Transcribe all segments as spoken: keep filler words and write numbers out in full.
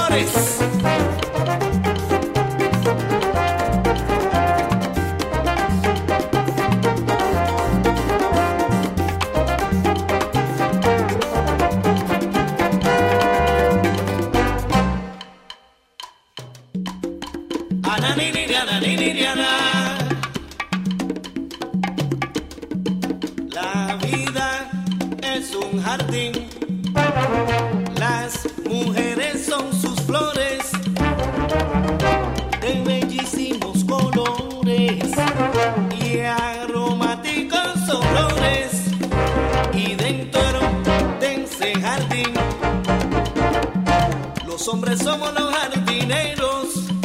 flores. La vida es un jardín, las mujeres son sus flores de bellísimos colores y aromáticos olores, y dentro de ese jardín los hombres somos los jardineros.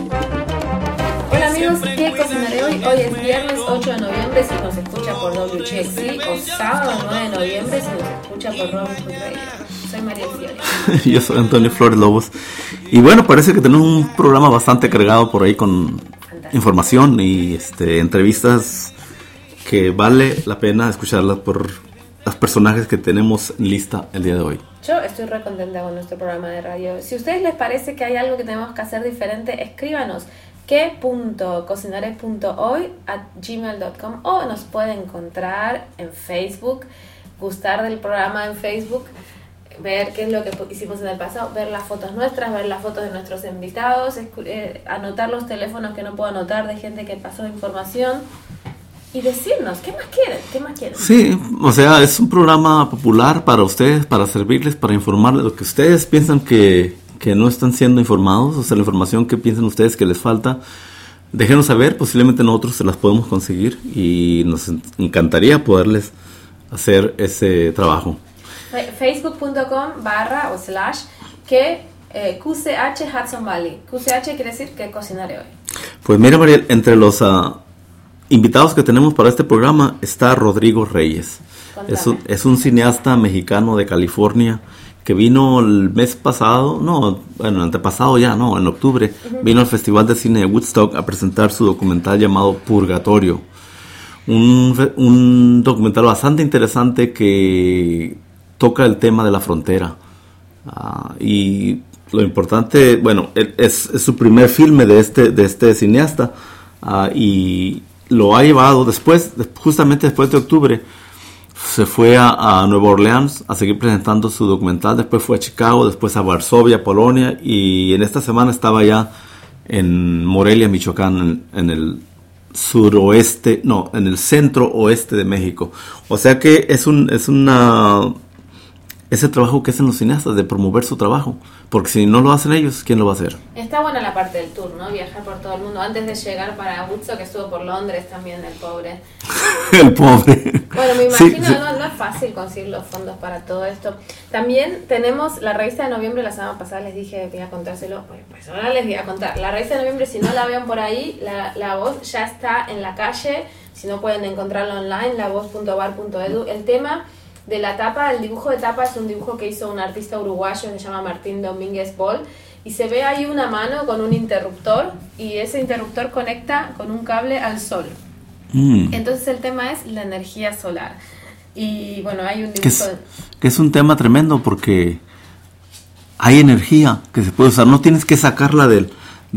Hola amigos, ¿qué cocinaré hoy? Hoy es viernes ocho de noviembre si nos escucha por W H X C, o sábado nueve de noviembre si nos escucha por Robin Hood Radio. Soy María Fiore. Yo soy Antonio Flores Lobos. Y bueno, parece que tenemos un programa bastante cargado por ahí con Fantástico. Información y este, entrevistas que vale la pena escucharlas por los personajes que tenemos en lista el día de hoy. Yo estoy re contenta con nuestro programa de radio. Si a ustedes les parece que hay algo que tenemos que hacer diferente, escríbanos que punto cocinare punto hoy arroba gmail punto com o nos pueden encontrar en Facebook, gustar del programa en Facebook, ver qué es lo que hicimos en el pasado, ver las fotos nuestras, ver las fotos de nuestros invitados, eh, anotar los teléfonos que no puedo anotar de gente que pasó información y decirnos qué más quieren, qué más quieren. Sí, o sea, es un programa popular para ustedes, para servirles, para informarles lo que ustedes piensan que que no están siendo informados, o sea, la información que piensan ustedes que les falta, déjenos saber, posiblemente nosotros se las podemos conseguir y nos encantaría poderles hacer ese trabajo. Facebook punto com barra o slash que eh, Q C H Hudson Valley. Q C H quiere decir que cocinaré hoy. Pues mira, Mariel, entre los uh, invitados que tenemos para este programa está Rodrigo Reyes. Es un, es un cineasta mexicano de California que vino el mes pasado, no, bueno, antepasado ya, no, en octubre, uh-huh. Vino al Festival de Cine de Woodstock a presentar su documental llamado Purgatorio. Un, un documental bastante interesante que toca el tema de la frontera. Uh, y lo importante, bueno, es, es su primer filme de este, de este cineasta, uh, y lo ha llevado después, justamente después de octubre, se fue a, a Nueva Orleans a seguir presentando su documental, después fue a Chicago, después a Varsovia, Polonia, y en esta semana estaba ya en Morelia, Michoacán, en, en el suroeste, no, en el centro oeste de México. O sea que es un es una ese trabajo que hacen los cineastas de promover su trabajo, porque si no lo hacen ellos, ¿quién lo va a hacer? Está buena la parte del tour, ¿no? Viajar por todo el mundo. Antes de llegar para Woodstock, que estuvo por Londres también, el pobre. El pobre. Bueno, me imagino, sí, sí. No, no es fácil conseguir los fondos para todo esto. También tenemos la revista de noviembre, la semana pasada les dije que iba a contárselo, pues, pues ahora les voy a contar. La revista de noviembre, si no la ven por ahí, la, la voz ya está en la calle, si no pueden encontrarla online, la voz punto bar punto edu. El tema de la tapa, el dibujo de tapa es un dibujo que hizo un artista uruguayo que se llama Martín Domínguez Bol, y se ve ahí una mano con un interruptor y ese interruptor conecta con un cable al sol. Mm. Entonces el tema es la energía solar. Y bueno, hay un dibujo... Que es, que es un tema tremendo porque hay energía que se puede usar, no tienes que sacarla del,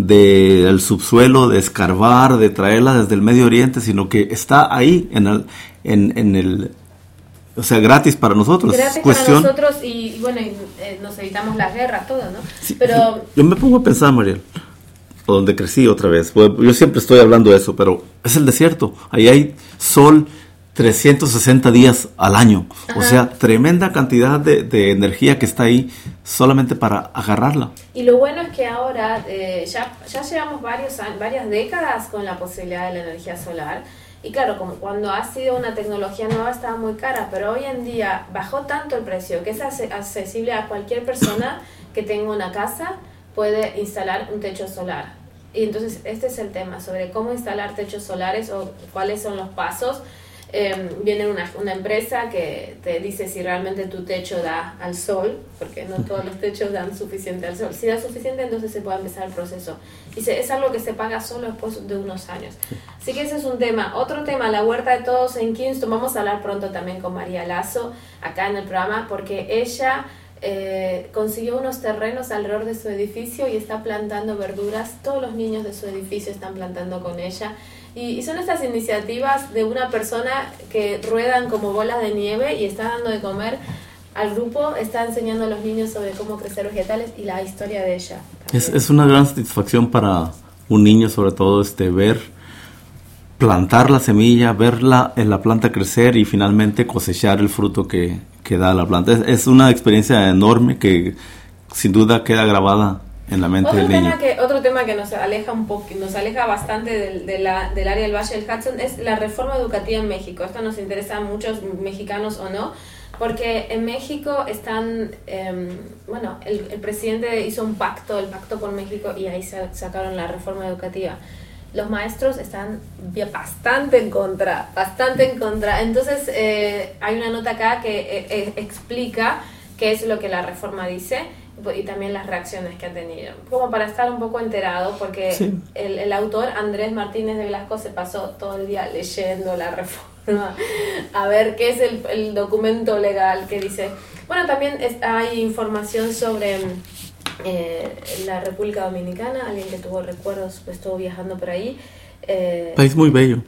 del subsuelo, de escarbar, de traerla desde el Medio Oriente, sino que está ahí en el... En, en el O sea, gratis para nosotros. Gratis Cuestión... para nosotros y, y bueno, y, eh, nos evitamos las guerras, todo, ¿no? Sí, pero yo me pongo a pensar, Mariel, donde crecí otra vez. Yo siempre estoy hablando de eso, pero es el desierto. Ahí hay sol trescientos sesenta días al año. Ajá. O sea, tremenda cantidad de, de energía que está ahí solamente para agarrarla. Y lo bueno es que ahora eh, ya, ya llevamos varios, varias décadas con la posibilidad de la energía solar. Y claro, como cuando ha sido una tecnología nueva estaba muy cara, pero hoy en día bajó tanto el precio que es accesible a cualquier persona que tenga una casa, puede instalar un techo solar. Y entonces este es el tema, sobre cómo instalar techos solares o cuáles son los pasos. Eh, viene una, una empresa que te dice si realmente tu techo da al sol, porque no todos los techos dan suficiente al sol. Si da suficiente, entonces se puede empezar el proceso. Y se, es algo que se paga solo después de unos años. Así que ese es un tema. Otro tema, la huerta de todos en Kingston. Vamos a hablar pronto también con María Lazo acá en el programa, porque ella eh, consiguió unos terrenos alrededor de su edificio y está plantando verduras. Todos los niños de su edificio están plantando con ella. Y, y son estas iniciativas de una persona que ruedan como bolas de nieve y está dando de comer al grupo, está enseñando a los niños sobre cómo crecer vegetales y la historia de ella. Es, es una gran satisfacción para un niño, sobre todo, este ver, plantar la semilla, verla en la planta crecer y finalmente cosechar el fruto que, que da la planta. Es, es una experiencia enorme que sin duda queda grabada en la mente otro del tema niño. Que, otro tema que nos aleja un poco, nos aleja bastante del, de la, del área del Valle del Hudson es la reforma educativa en México. Esto nos interesa a muchos mexicanos o no, porque en México están, eh, bueno, el, el presidente hizo un pacto, el pacto por México, y ahí se sacaron la reforma educativa. Los maestros están bastante en contra, bastante en contra. Entonces eh, hay una nota acá que eh, eh, explica qué es lo que la reforma dice y también las reacciones que ha tenido, como para estar un poco enterado, porque sí. el, el autor Andrés Martínez de Velasco se pasó todo el día leyendo la reforma a ver qué es el, el documento legal que dice. Bueno, también es, hay información sobre eh, la República Dominicana, alguien que tuvo recuerdos, pues estuvo viajando por ahí. Eh, País muy bello,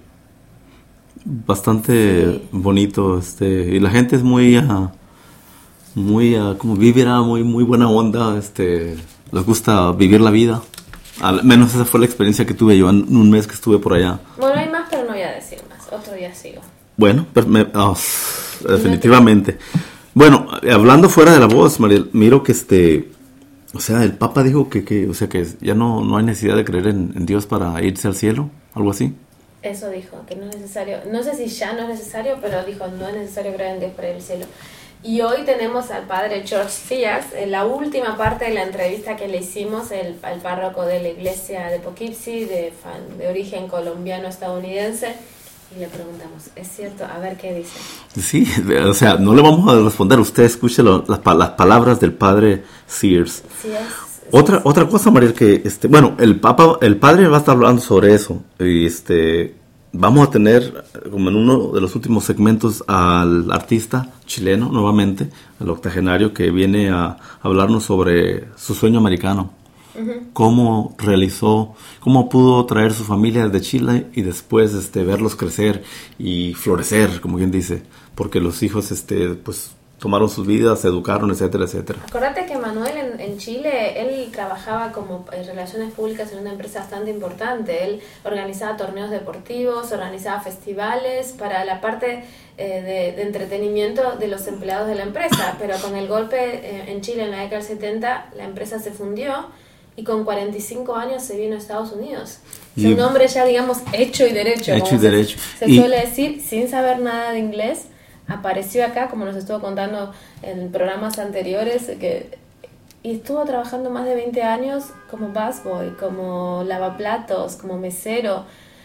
bastante sí. bonito, este, y la gente es muy... Uh, muy uh, como vivera, muy muy buena onda, este, les gusta vivir la vida. Al menos esa fue la experiencia que tuve yo en un mes que estuve por allá. Bueno, hay más, pero no voy a decir más. Otro día sigo. Bueno, pero me, oh, definitivamente. Bueno, hablando fuera de la voz, Mariel, miro que este, o sea, el Papa dijo que, que o sea, que ya no, no hay necesidad de creer en, en Dios para irse al cielo, algo así. Eso dijo, que no es necesario, no sé si ya no es necesario, pero dijo, no es necesario creer en Dios para ir al cielo. Y hoy tenemos al padre George Fías, en la última parte de la entrevista que le hicimos, el, al párroco de la iglesia de Poughkeepsie, de, de origen colombiano-estadounidense, y le preguntamos, ¿es cierto? A ver qué dice. Sí, o sea, no le vamos a responder, usted escuche lo, las, las palabras del padre Sears. Sí, es, otra, sí, otra cosa, María, que, este, bueno, el papa, el padre va a estar hablando sobre eso, y este... Vamos a tener, como en uno de los últimos segmentos, al artista chileno, nuevamente, el octogenario, que viene a hablarnos sobre su sueño americano. Uh-huh. Cómo realizó, cómo pudo traer su familia desde Chile y después este, verlos crecer y florecer, como quien dice, porque los hijos este, pues, tomaron sus vidas, se educaron, etcétera, etcétera. Acordate que Manuel en, en Chile, él trabajaba como en relaciones públicas en una empresa bastante importante. Él organizaba torneos deportivos, organizaba festivales para la parte eh, de, de entretenimiento de los empleados de la empresa. Pero con el golpe eh, en Chile en la década del setenta, la empresa se fundió y con cuarenta y cinco años se vino a Estados Unidos. Y un hombre ya, digamos, hecho y derecho. Hecho y se, derecho. Se y... suele decir, sin saber nada de inglés. Apareció acá, como nos estuvo contando en programas anteriores, que y estuvo trabajando más de veinte años como busboy, como lavaplatos, como mesero.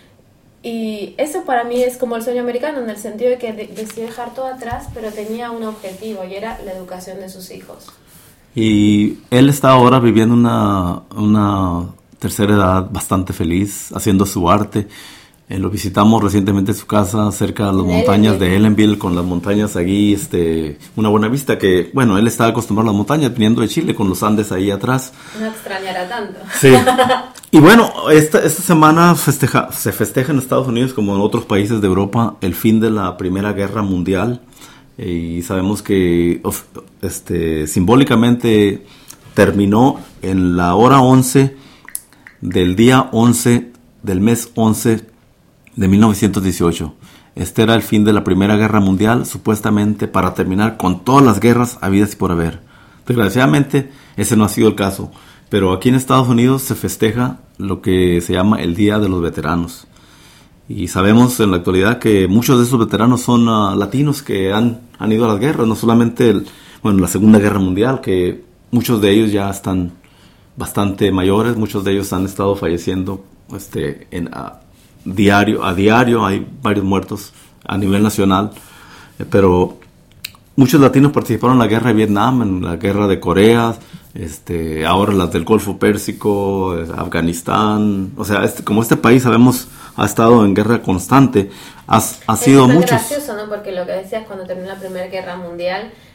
Y eso para mí es como el sueño americano, en el sentido de que de- decidió dejar todo atrás, pero tenía un objetivo, y era la educación de sus hijos. Y él está ahora viviendo una, una tercera edad bastante feliz, haciendo su arte. Eh, lo visitamos recientemente en su casa, cerca de las montañas de Ellenville, con las montañas allí, este, una buena vista que, bueno, él está acostumbrado a las montañas, viniendo de Chile, con los Andes ahí atrás. No extrañará tanto. Sí. Y bueno, esta, esta semana festeja, se festeja en Estados Unidos, como en otros países de Europa, el fin de la Primera Guerra Mundial. Eh, y sabemos que este, simbólicamente terminó en la hora once del día once del mes once de mil novecientos dieciocho. Este era el fin de la Primera Guerra Mundial, supuestamente para terminar con todas las guerras habidas y por haber. Desgraciadamente, ese no ha sido el caso. Pero aquí en Estados Unidos se festeja lo que se llama el Día de los Veteranos. Y sabemos en la actualidad que muchos de esos veteranos son uh, latinos que han, han ido a las guerras, no solamente el, bueno, la Segunda Guerra Mundial, que muchos de ellos ya están bastante mayores, muchos de ellos han estado falleciendo este, en... Uh, diario a diario hay varios muertos a nivel nacional, eh, pero muchos latinos participaron en la guerra de Vietnam, en la guerra de Corea, este, ahora las del Golfo Pérsico, eh, Afganistán, o sea, este, como este país sabemos ha estado en guerra constante, ha, ha sido es muchos. Es gracioso, ¿no? Porque lo que decías cuando terminó la Primera Guerra Mundial,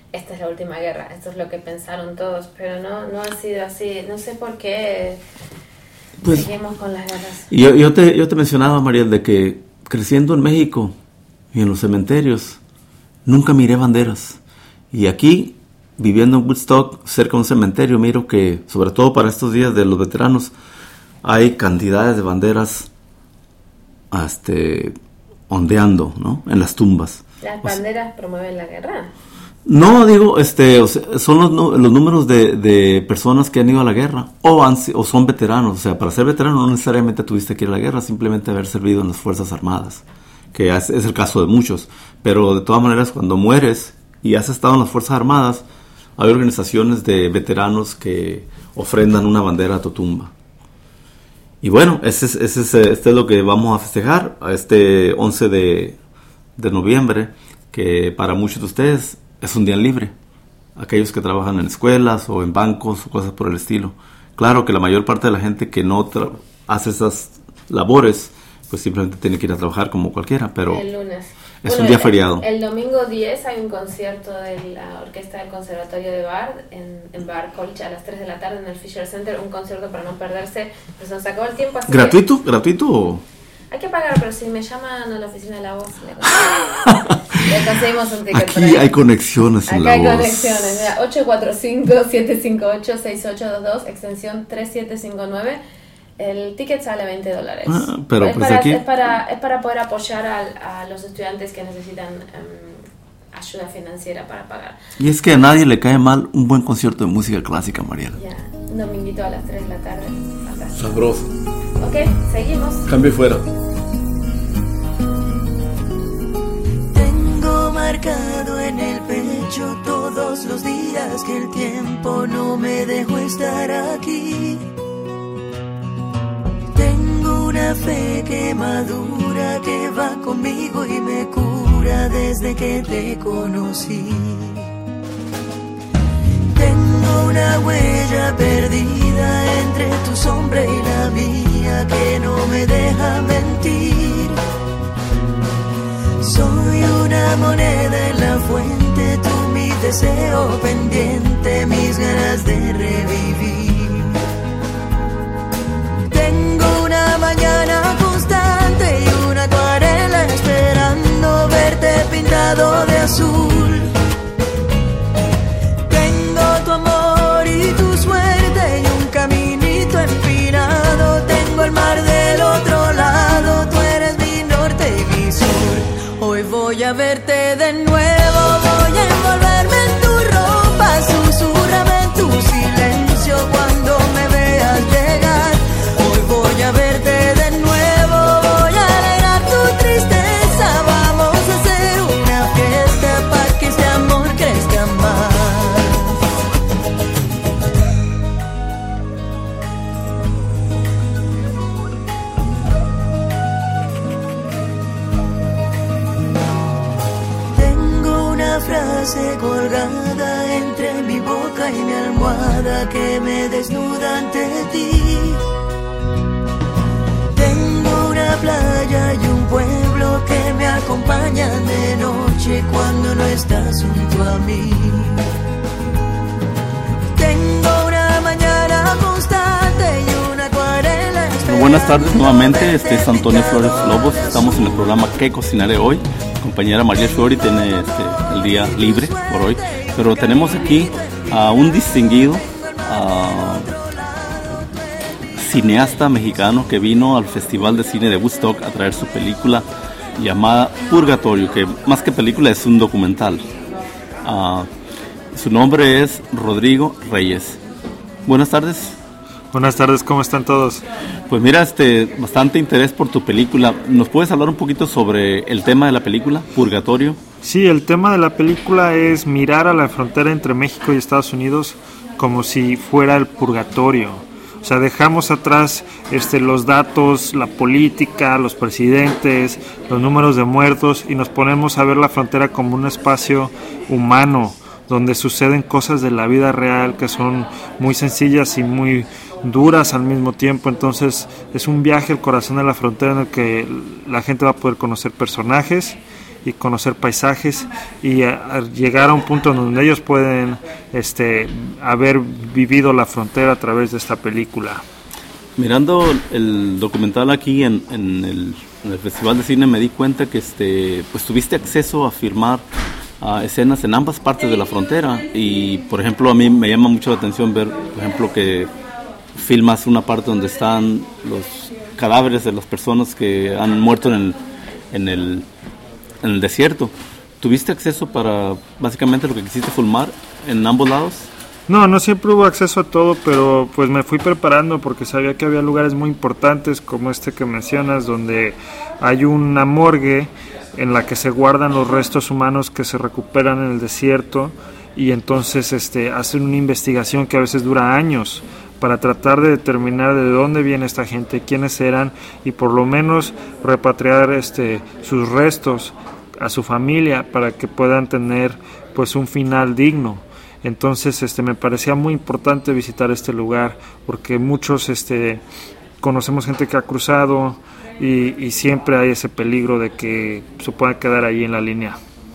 esta es la última guerra, esto es lo que pensaron todos, pero no, no ha sido así, no sé por qué pues, seguimos con las guerras. Yo, yo, te, yo te mencionaba, Mariel, de que creciendo en México y en los cementerios, nunca miré banderas. Y aquí, viviendo en Woodstock, cerca de un cementerio, miro que, sobre todo para estos días de los veteranos, hay cantidades de banderas este, ondeando, ¿no? En las tumbas. ¿Las banderas o sea, promueven la guerra? No, digo, este, o sea, son los, los números de, de personas que han ido a la guerra o, han, o son veteranos. O sea, para ser veterano no necesariamente tuviste que ir a la guerra, simplemente haber servido en las Fuerzas Armadas, que es, es el caso de muchos. Pero de todas maneras, cuando mueres y has estado en las Fuerzas Armadas, hay organizaciones de veteranos que ofrendan una bandera a tu tumba. Y bueno, ese es, ese es, este es lo que vamos a festejar este once de noviembre, que para muchos de ustedes es un día libre. Aquellos que trabajan en escuelas o en bancos o cosas por el estilo. Claro que la mayor parte de la gente que no tra- hace esas labores, pues simplemente tiene que ir a trabajar como cualquiera, pero el lunes. Es bueno, un día el, feriado. El domingo diez hay un concierto de la orquesta del Conservatorio de Bard en, en Bard College a las tres de la tarde en el Fisher Center, un concierto para no perderse. Pues nos acabó el tiempo. Así ¿Gratuito? Que, ¿Gratuito o...? Hay que pagar, pero si me llaman a la oficina de la voz, le, le conseguimos un ticket. Aquí hay conexiones en Acá la hay voz. conexiones. Mira, ocho cuatro cinco, siete cinco ocho, seis ocho dos dos, extensión tres siete cinco nueve. El ticket sale veinte dólares. Ah, pero es, pues para, aquí... es, para, es para poder apoyar a, a los estudiantes que necesitan um, ayuda financiera para pagar. Y es que a nadie le cae mal un buen concierto de música clásica, Mariela. Ya, un dominguito a las tres de la tarde. Fantástico. Sabroso. Ok, seguimos. Cambio fuera. Tengo marcado en el pecho todos los días que el tiempo no me dejó estar aquí. Tengo una fe que madura, que va conmigo y me cura desde que te conocí. Tengo una huella perdida entre tu sombra y la mía que no me deja mentir. Soy una moneda en la fuente, tú mi deseo pendiente, mis ganas de revivir. Tengo una mañana constante y una acuarela esperando verte pintado de azul. Tengo tu amor y tu suerte y un caminito empinado. Tengo el mar del otro lado, tú eres mi norte y mi sur. Hoy voy a verte de nuevo, voy a envolverme en tu ropa, susurrame en tu silencio cuando me veas llegar. Hoy voy a verte de nuevo, voy a alegrar tu tristeza, vamos a hacer una fiesta para que este amor crezca más. Frase colgada entre mi boca y mi almohada que me desnuda ante ti. Tengo una playa y un pueblo que me acompañan de noche cuando no estás junto a mí. Tengo una mañana constante y una acuarela. Buenas tardes nuevamente, este es Antonio Flores Lobos, estamos en el programa ¿Qué cocinaré hoy? Compañera María Fiori tiene este, el día libre por hoy, pero tenemos aquí a un distinguido a, cineasta mexicano que vino al Festival de Cine de Woodstock a traer su película llamada Purgatorio, que más que película es un documental. Uh, su nombre es Rodrigo Reyes. Buenas tardes. Buenas tardes, ¿cómo están todos? Pues mira, este, bastante interés por tu película. ¿Nos puedes hablar un poquito sobre el tema de la película, Purgatorio? Sí, el tema de la película es mirar a la frontera entre México y Estados Unidos como si fuera el purgatorio. O sea, dejamos atrás este, los datos, la política, los presidentes, los números de muertos y nos ponemos a ver la frontera como un espacio humano donde suceden cosas de la vida real que son muy sencillas y muy duras al mismo tiempo. Entonces es un viaje al corazón de la frontera en el que la gente va a poder conocer personajes y conocer paisajes y a, a llegar a un punto donde ellos pueden este, haber vivido la frontera a través de esta película. Mirando el documental aquí en, en, el, en el Festival de Cine me di cuenta que este, pues tuviste acceso a filmar a escenas en ambas partes de la frontera y por ejemplo a mí me llama mucho la atención ver por ejemplo que filmas una parte donde están los cadáveres de las personas que han muerto en el, en el, en el desierto. ¿Tuviste acceso para básicamente lo que quisiste filmar en ambos lados? No, no siempre hubo acceso a todo, pero pues me fui preparando porque sabía que había lugares muy importantes como este que mencionas, donde hay una morgue en la que se guardan los restos humanos que se recuperan en el desierto y entonces este, hacen una investigación que a veces dura años para tratar de determinar de dónde viene esta gente, quiénes eran y por lo menos repatriar este, sus restos a su familia para que puedan tener pues un final digno. Entonces este, me parecía muy importante visitar este lugar porque muchos este, conocemos gente que ha cruzado y, y siempre hay ese peligro de que se pueda quedar ahí en la línea.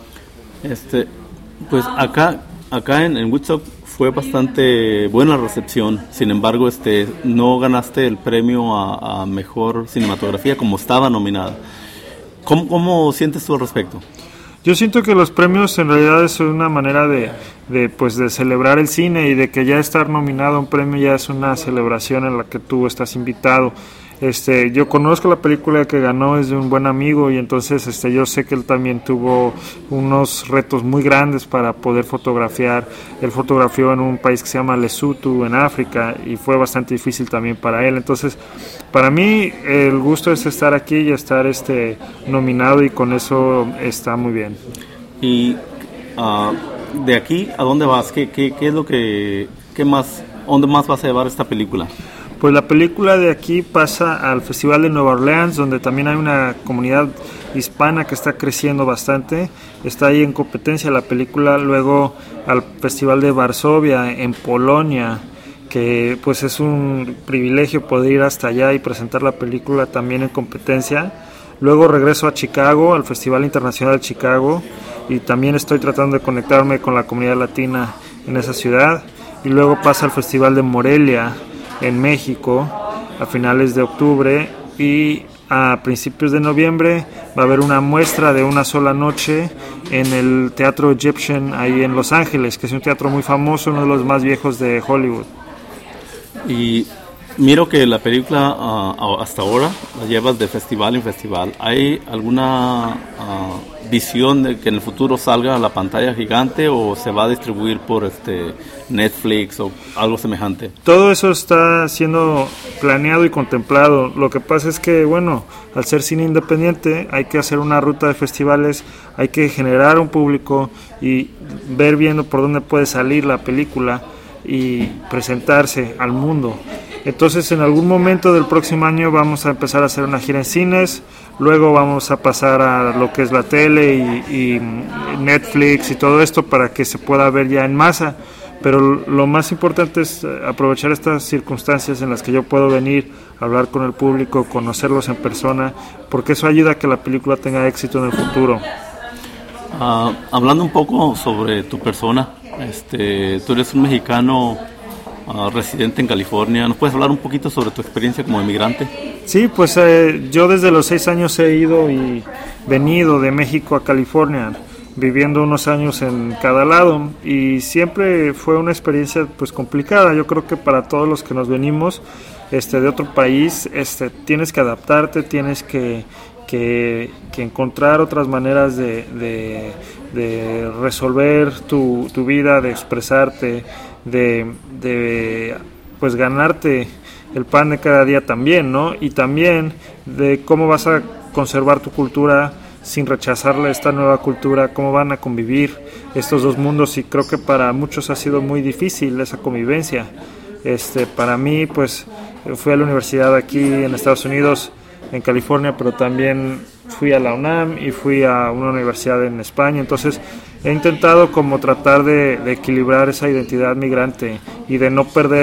Este, pues acá, acá en, en Woodstock fue bastante buena recepción, sin embargo este, no ganaste el premio a, a mejor cinematografía como estaba nominada. ¿Cómo, cómo sientes tú al respecto? Yo siento que los premios en realidad es una manera de, de, pues, de celebrar el cine y de que ya estar nominado a un premio ya es una celebración en la que tú estás invitado. Este, yo conozco la película que ganó, es de un buen amigo y entonces este, yo sé que él también tuvo unos retos muy grandes para poder fotografiar. Él fotografió en un país que se llama Lesotho, en África, y fue bastante difícil también para él. Entonces, para mí el gusto es estar aquí y estar este, nominado y con eso está muy bien. Y uh, de aquí, ¿a dónde vas? ¿Qué, qué, qué es lo que, qué más, dónde más vas a llevar esta película? Pues la película de aquí pasa al Festival de Nueva Orleans, donde también hay una comunidad hispana que está creciendo bastante. Está ahí en competencia la película. Luego al Festival de Varsovia, en Polonia, que pues es un privilegio poder ir hasta allá y presentar la película también en competencia. Luego regreso a Chicago, al Festival Internacional de Chicago, y también estoy tratando de conectarme con la comunidad latina en esa ciudad. Y luego pasa al Festival de Morelia, en México, a finales de octubre, y a principios de noviembre va a haber una muestra de una sola noche en el Teatro Egyptian ahí en Los Ángeles, que es un teatro muy famoso, uno de los más viejos de Hollywood. Y miro que la película uh, hasta ahora la llevas de festival en festival. ¿Hay alguna uh, visión de que en el futuro salga a la pantalla gigante o se va a distribuir por este Netflix o algo semejante? Todo eso está siendo planeado y contemplado. Lo que pasa es que, bueno, al ser cine independiente hay que hacer una ruta de festivales, hay que generar un público y ver viendo por dónde puede salir la película y presentarse al mundo. Entonces en algún momento del próximo año vamos a empezar a hacer una gira en cines, luego vamos a pasar a lo que es la tele y, y Netflix y todo esto para que se pueda ver ya en masa, pero lo más importante es aprovechar estas circunstancias en las que yo puedo venir, hablar con el público, conocerlos en persona, porque eso ayuda a que la película tenga éxito en el futuro. Uh, hablando un poco sobre tu persona, este, tú eres un mexicano Uh, residente en California. ¿Nos puedes hablar un poquito sobre tu experiencia como emigrante? Sí, pues eh, yo desde los seis años he ido y venido de México a California, viviendo unos años en cada lado, y siempre fue una experiencia pues complicada. Yo creo que para todos los que nos venimos este, de otro país, este, tienes que adaptarte, tienes que, que, que encontrar otras maneras de, de, de resolver tu, tu vida, de expresarte, de, de pues ganarte el pan de cada día también, ¿no? Y también de cómo vas a conservar tu cultura sin rechazarle esta nueva cultura, cómo van a convivir estos dos mundos, y creo que para muchos ha sido muy difícil esa convivencia. Este, para mí, pues, fui a la universidad aquí en Estados Unidos, en California, pero también fui a la UNAM y fui a una universidad en España. Entonces he intentado como tratar de, de equilibrar esa identidad migrante y de no perder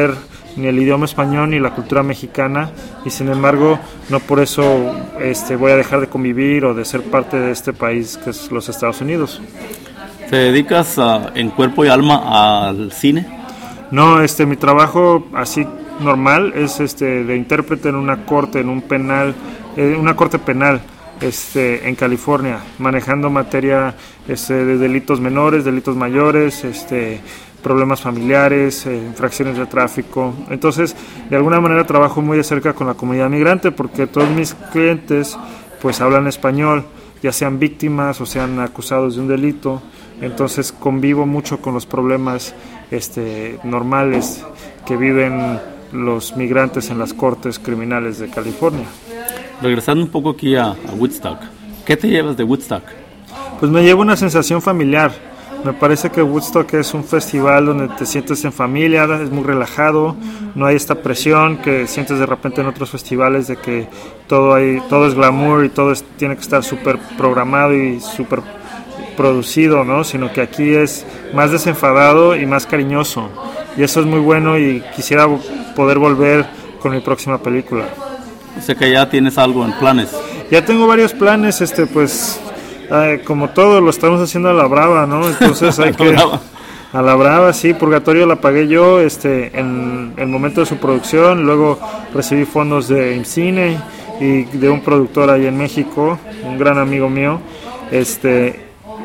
ni el idioma español ni la cultura mexicana, y sin embargo no por eso este, voy a dejar de convivir o de ser parte de este país que es los Estados Unidos. ¿Te dedicas uh, en cuerpo y alma al cine? No, este, mi trabajo así normal es este, de intérprete en una corte, en un penal, eh, una corte penal. Este, en California, manejando materia este, de delitos menores, delitos mayores, este, problemas familiares, eh, infracciones de tráfico. Entonces, de alguna manera trabajo muy de cerca con la comunidad migrante porque todos mis clientes pues hablan español, ya sean víctimas o sean acusados de un delito. Entonces, convivo mucho con los problemas este, normales que viven los migrantes en las cortes criminales de California. Regresando un poco aquí a, a Woodstock, ¿qué te llevas de Woodstock? Pues me llevo una sensación familiar. Me parece que Woodstock es un festival donde te sientes en familia, es muy relajado, no hay esta presión que sientes de repente en otros festivales de que todo hay, todo es glamour y todo es, tiene que estar súper programado y súper producido, ¿no? Sino que aquí es más desenfadado y más cariñoso. Y eso es muy bueno y quisiera poder volver con mi próxima película. Sé que ya tienes algo en planes. Ya tengo varios planes, este, pues, eh, como todo, lo estamos haciendo a la brava, ¿no? Entonces hay que... A la brava, sí, Purgatorio la pagué yo este, en el momento de su producción, luego recibí fondos de IMCINE y de un productor ahí en México, un gran amigo mío, este...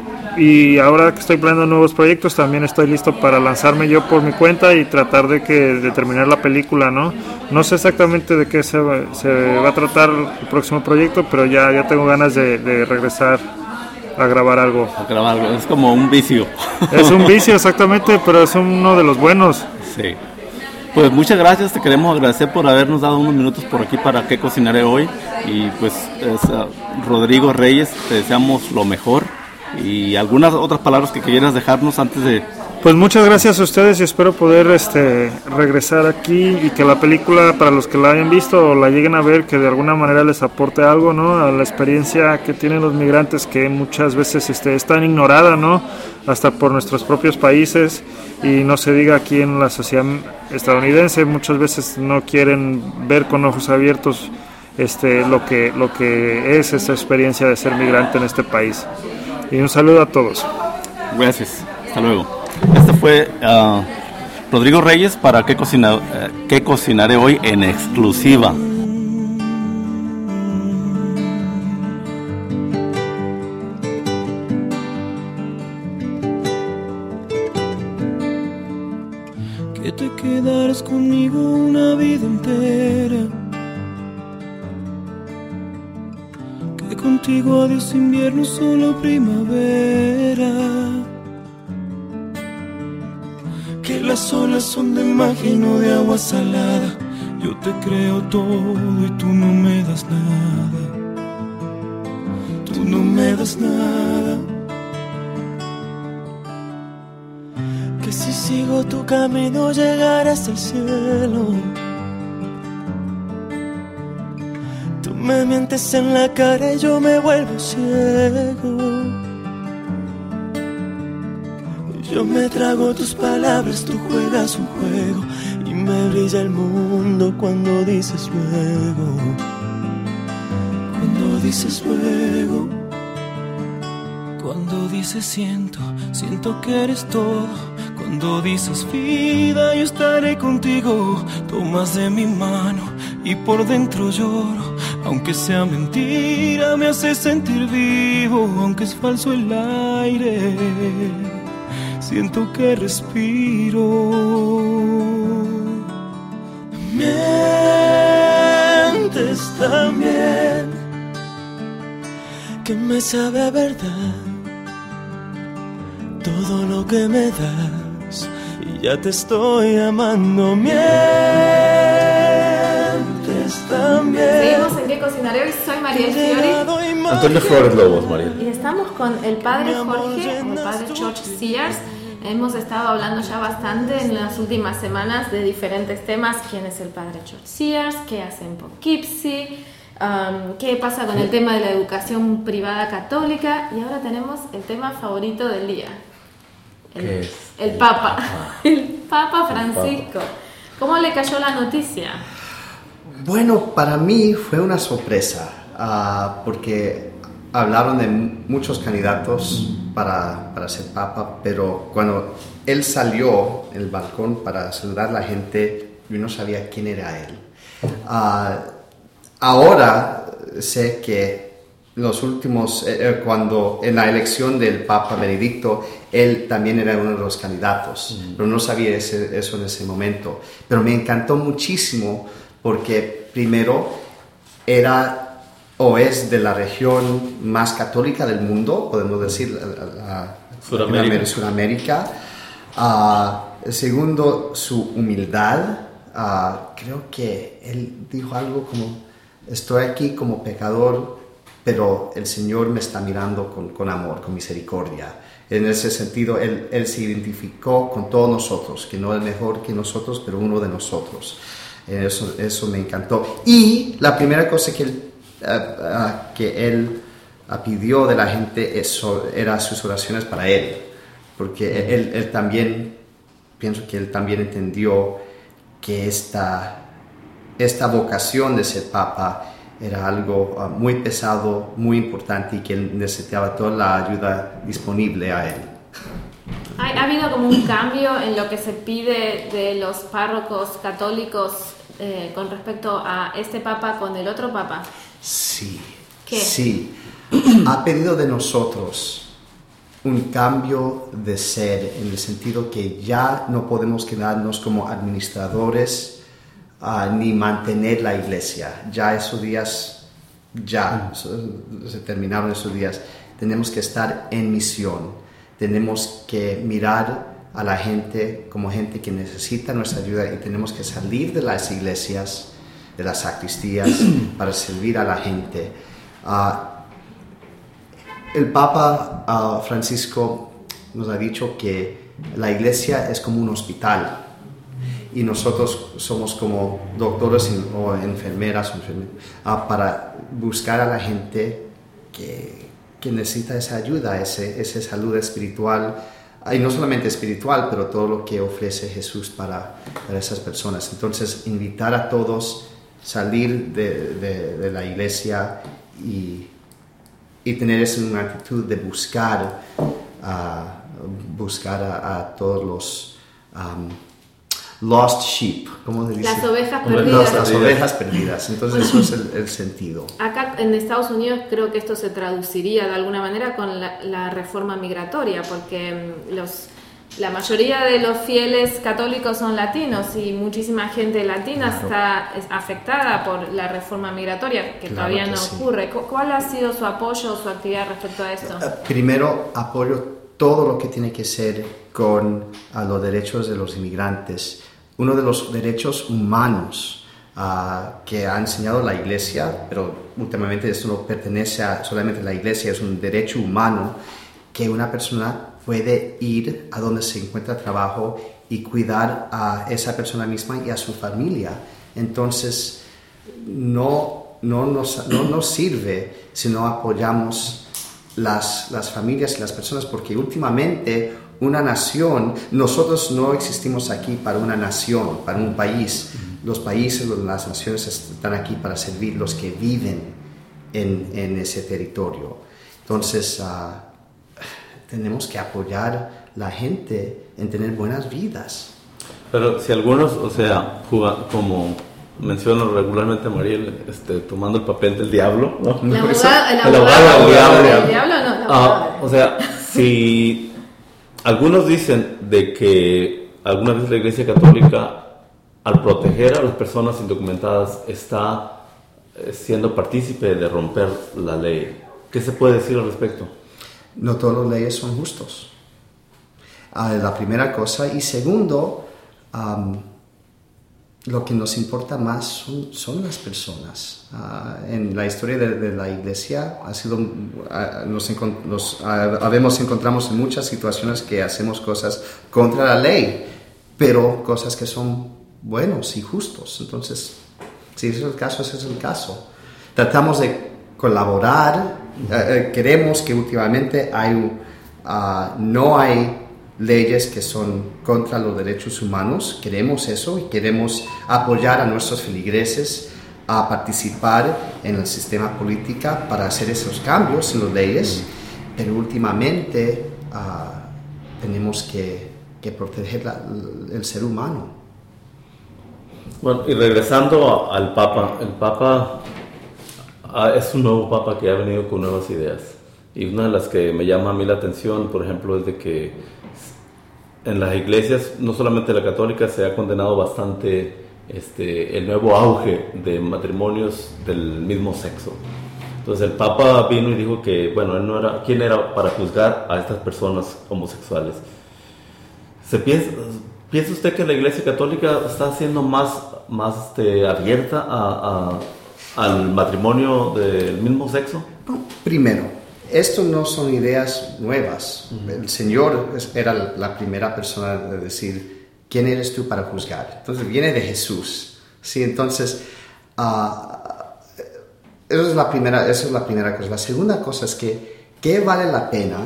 Y ahora que estoy planeando nuevos proyectos, también estoy listo para lanzarme yo por mi cuenta y tratar de que de terminar la película, ¿no? No sé exactamente de qué se va, se va a tratar el próximo proyecto, pero ya, ya tengo ganas de, de regresar a grabar algo. A grabar algo, es como un vicio. Es un vicio, exactamente, pero es uno de los buenos. Sí. Pues muchas gracias, te queremos agradecer por habernos dado unos minutos por aquí para Qué Cocinaré Hoy. Y pues es, uh, Rodrigo Reyes, te deseamos lo mejor. Y algunas otras palabras que quieras dejarnos antes de... Pues muchas gracias a ustedes y espero poder este, regresar aquí y que la película, para los que la hayan visto o la lleguen a ver, que de alguna manera les aporte algo, ¿no? A la experiencia que tienen los migrantes, que muchas veces este, es tan ignorada, ¿no? Hasta por nuestros propios países, y no se diga aquí en la sociedad estadounidense, muchas veces no quieren ver con ojos abiertos este, lo que, lo que es esta experiencia de ser migrante en este país. Y un saludo a todos. Gracias, hasta luego. Este fue uh, Rodrigo Reyes para ¿Qué, cocina, uh, ¿Qué Cocinaré Hoy en exclusiva? Que te quedarás conmigo una vida entera, que contigo adiós invierno, solo primavera, que las olas son de magia y no de agua salada. Yo te creo todo y tú no me das nada, tú no me das nada. Que si sigo tu camino llegaré hasta el cielo. Tú me mientes en la cara y yo me vuelvo ciego. Yo me trago tus palabras, tú juegas un juego y me brilla el mundo cuando dices luego, cuando dices luego, cuando dices siento, siento que eres todo, cuando dices vida yo estaré contigo, tomas de mi mano y por dentro lloro, aunque sea mentira me hace sentir vivo, aunque es falso el aire. Siento que respiro. Mientes también, que me sabe a verdad todo lo que me das, y ya te estoy amando. Mientes también. Seguimos en ¿Qué Cocinaré Hoy? Soy Mariel Fiori. Antonio Flores Lobos, Mariel. Y estamos con el padre Jorge, o el padre George Sears. Hemos estado hablando ya bastante en las últimas semanas de diferentes temas. ¿Quién es el padre George Sears? ¿Qué hace en Poughkeepsie? Um, ¿Qué pasa con el tema de la educación privada católica? Y ahora tenemos el tema favorito del día. El, ¿Qué es? el Papa. El Papa Francisco. ¿Cómo le cayó la noticia? Bueno, para mí fue una sorpresa, uh, porque hablaron de muchos candidatos para, para ser papa, pero cuando él salió en el balcón para saludar a la gente, yo no sabía quién era él. Uh, ahora sé que los últimos, eh, cuando en la elección del Papa Benedicto, él también era uno de los candidatos, mm. pero no sabía ese, eso en ese momento. Pero me encantó muchísimo porque primero era o es de la región más católica del mundo, podemos decir, uh, Sudamérica. Sudamérica. Uh, segundo, su humildad. Uh, creo que él dijo algo como, estoy aquí como pecador, pero el Señor me está mirando con, con amor, con misericordia. En ese sentido, él, él se identificó con todos nosotros, que no es mejor que nosotros, pero uno de nosotros. Eso, eso me encantó. Y la primera cosa que él, uh, uh, que él uh, pidió de la gente eso, era sus oraciones para él, porque él, él también, pienso que él también entendió que esta, esta vocación de ser papa era algo uh, muy pesado, muy importante y que él necesitaba toda la ayuda disponible a él. ¿Ha habido como un cambio en lo que se pide de los párrocos católicos eh, con respecto a este papa con el otro papa? Sí. ¿Qué? Sí. Ha pedido de nosotros un cambio de ser, en el sentido que ya no podemos quedarnos como administradores Uh, ni mantener la iglesia. Ya esos días, ya se terminaron esos días. Tenemos que estar en misión. Tenemos que mirar a la gente como gente que necesita nuestra ayuda y tenemos que salir de las iglesias, de las sacristías, para servir a la gente. Uh, el Papa uh, Francisco nos ha dicho que la iglesia es como un hospital. Y nosotros somos como doctores o enfermeras uh, para buscar a la gente que, que necesita esa ayuda, ese, esa salud espiritual, y no solamente espiritual, pero todo lo que ofrece Jesús para, para esas personas. Entonces, invitar a todos a salir de, de, de la iglesia y, y tener esa una actitud de buscar, uh, buscar a, a todos los... Um, lost sheep, ¿cómo se dice? Las ovejas perdidas. Las, las ovejas perdidas, entonces eso es el, el sentido. Acá en Estados Unidos creo que esto se traduciría de alguna manera con la, la reforma migratoria, porque los, la mayoría de los fieles católicos son latinos y muchísima gente latina claro. está afectada por la reforma migratoria, que claro todavía que no sí. ocurre. ¿Cuál ha sido su apoyo o su actividad respecto a esto? Primero, apoyo todo lo que tiene que ser con uh, los derechos de los inmigrantes. Uno de los derechos humanos uh, que ha enseñado la Iglesia, pero últimamente esto no pertenece a solamente a la Iglesia, es un derecho humano que una persona puede ir a donde se encuentra trabajo y cuidar a esa persona misma y a su familia. Entonces, no, no, nos, no nos sirve si no apoyamos Las, las familias y las personas, porque últimamente una nación, nosotros no existimos aquí para una nación, para un país. Los países, las naciones están aquí para servir los que viven en, en ese territorio. Entonces, uh, tenemos que apoyar a la gente en tener buenas vidas. Pero si algunos, o sea, juega, como menciono regularmente a Mariel, este, tomando el papel del diablo, ¿no? El abogado, el el abogado del diablo. ¿El diablo no? no ah, o sea, si algunos dicen de que alguna vez la Iglesia Católica, al proteger a las personas indocumentadas, está siendo partícipe de romper la ley. ¿Qué se puede decir al respecto? No todas las leyes son justos. Uh, la primera cosa. Y segundo, um, lo que nos importa más son, son las personas. Uh, en la historia de, de la Iglesia ha sido, uh, nos, nos uh, habemos encontramos en muchas situaciones que hacemos cosas contra la ley, pero cosas que son buenos y justos. Entonces, si ese es el caso, ese es el caso. Tratamos de colaborar. Uh, uh, queremos que últimamente hay, uh, no hay leyes que son contra los derechos humanos. Queremos eso y queremos apoyar a nuestros feligreses a participar en el sistema político para hacer esos cambios en las leyes, pero últimamente uh, tenemos que, que proteger la, el ser humano. Bueno, y regresando al Papa, el Papa uh, es un nuevo Papa que ha venido con nuevas ideas, y una de las que me llama a mí la atención, por ejemplo, es de que en las iglesias, no solamente la católica, se ha condenado bastante Este, el nuevo auge de matrimonios del mismo sexo. Entonces el Papa vino y dijo que, bueno, él no era, ¿quién era para juzgar a estas personas homosexuales? ¿Se piensa, ¿Piensa usted que la Iglesia Católica está siendo más, más este, abierta a, a, al matrimonio del mismo sexo? Primero, esto no son ideas nuevas. Uh-huh. El Señor era la primera persona de decir, ¿quién eres tú para juzgar? Entonces viene de Jesús, ¿sí? Entonces, uh, eso es la primera, eso es la primera cosa. La segunda cosa es que, ¿qué vale la pena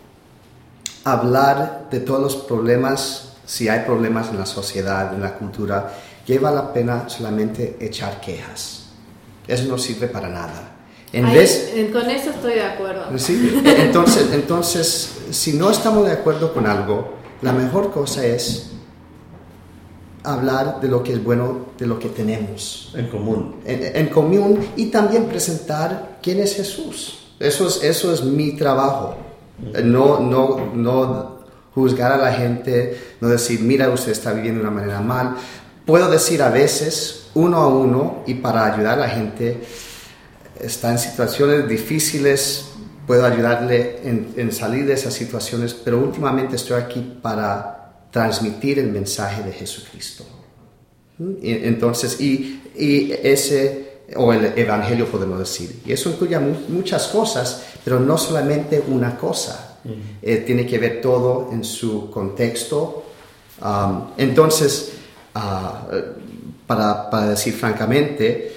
hablar de todos los problemas, si hay problemas en la sociedad, en la cultura? ¿Qué vale la pena solamente echar quejas? Eso no sirve para nada. En Ay, vez, con eso estoy de acuerdo. ¿sí? Entonces, entonces, si no estamos de acuerdo con algo, la mejor cosa es hablar de lo que es bueno, de lo que tenemos en común, en, en común, y también presentar quién es Jesús. Eso es, eso es mi trabajo. No, no, no juzgar a la gente, no decir, mira, usted está viviendo de una manera mal. Puedo decir a veces, uno a uno, y para ayudar a la gente, está en situaciones difíciles, puedo ayudarle en, en salir de esas situaciones, pero últimamente estoy aquí para transmitir el mensaje de Jesucristo. Entonces, y, y ese, o el evangelio podemos decir, y eso incluye mu- muchas cosas, pero no solamente una cosa. Uh-huh. Eh, tiene que ver todo en su contexto. Um, entonces, uh, para, para decir francamente,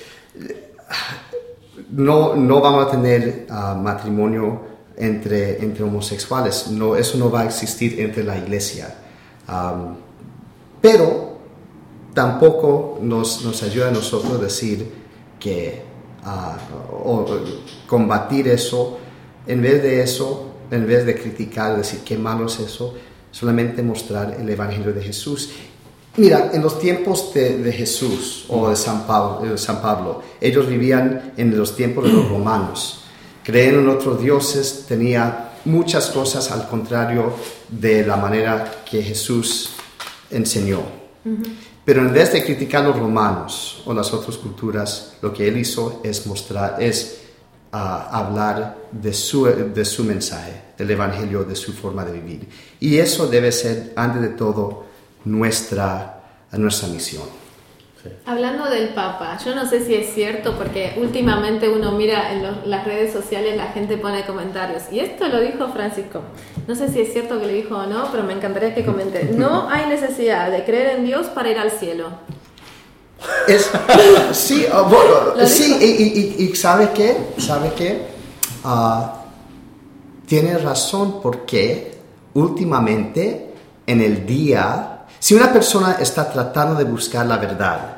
no, no vamos a tener uh, matrimonio entre, entre homosexuales. No, eso no va a existir entre la iglesia. Um, pero tampoco nos, nos ayuda a nosotros decir que uh, o, o combatir eso. En vez de eso, en vez de criticar, decir qué malo es eso, solamente mostrar el evangelio de Jesús. Mira, en los tiempos de, de Jesús o de San Pablo, de San Pablo, ellos vivían en los tiempos de los romanos, creían en otros dioses, tenía muchas cosas al contrario de la manera que Jesús enseñó. Uh-huh. Pero en vez de criticar a los romanos o las otras culturas, lo que él hizo es mostrar, es uh, hablar de su, de su mensaje, del evangelio, de su forma de vivir. Y eso debe ser, antes de todo, nuestra, nuestra misión. Hablando del Papa, yo no sé si es cierto, porque últimamente uno mira en los, las redes sociales, la gente pone comentarios, y esto lo dijo Francisco, no sé si es cierto que lo dijo o no, pero me encantaría que comente. No hay necesidad de creer en Dios para ir al cielo. Es, sí, uh, bueno, sí, y, y, y ¿sabe qué? ¿Sabe qué? Uh, tiene razón, porque últimamente en el día, si una persona está tratando de buscar la verdad,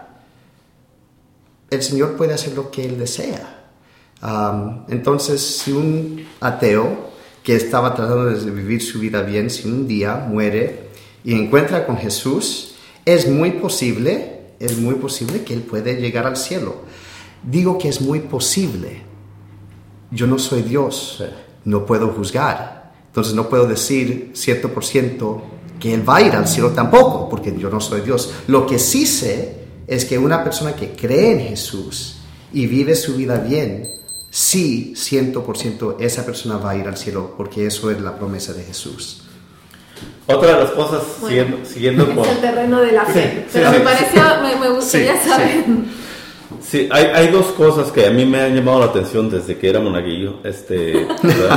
el Señor puede hacer lo que Él desea. Um, entonces, si un ateo que estaba tratando de vivir su vida bien, si un día muere y encuentra con Jesús, es muy posible, es muy posible que Él puede llegar al cielo. Digo que es muy posible. Yo no soy Dios, sí. No puedo juzgar. Entonces no puedo decir cien por ciento que Él va a ir al cielo tampoco, porque yo no soy Dios. Lo que sí sé es que una persona que cree en Jesús y vive su vida bien, sí, cien por ciento esa persona va a ir al cielo, porque eso es la promesa de Jesús. Otra de las cosas, bueno, siguiendo, siguiendo es con... el terreno de la fe, sí, pero sí, me pareció, sí, me, me gustaría sí, saber... Sí, sí hay, hay dos cosas que a mí me han llamado la atención desde que era monaguillo, este...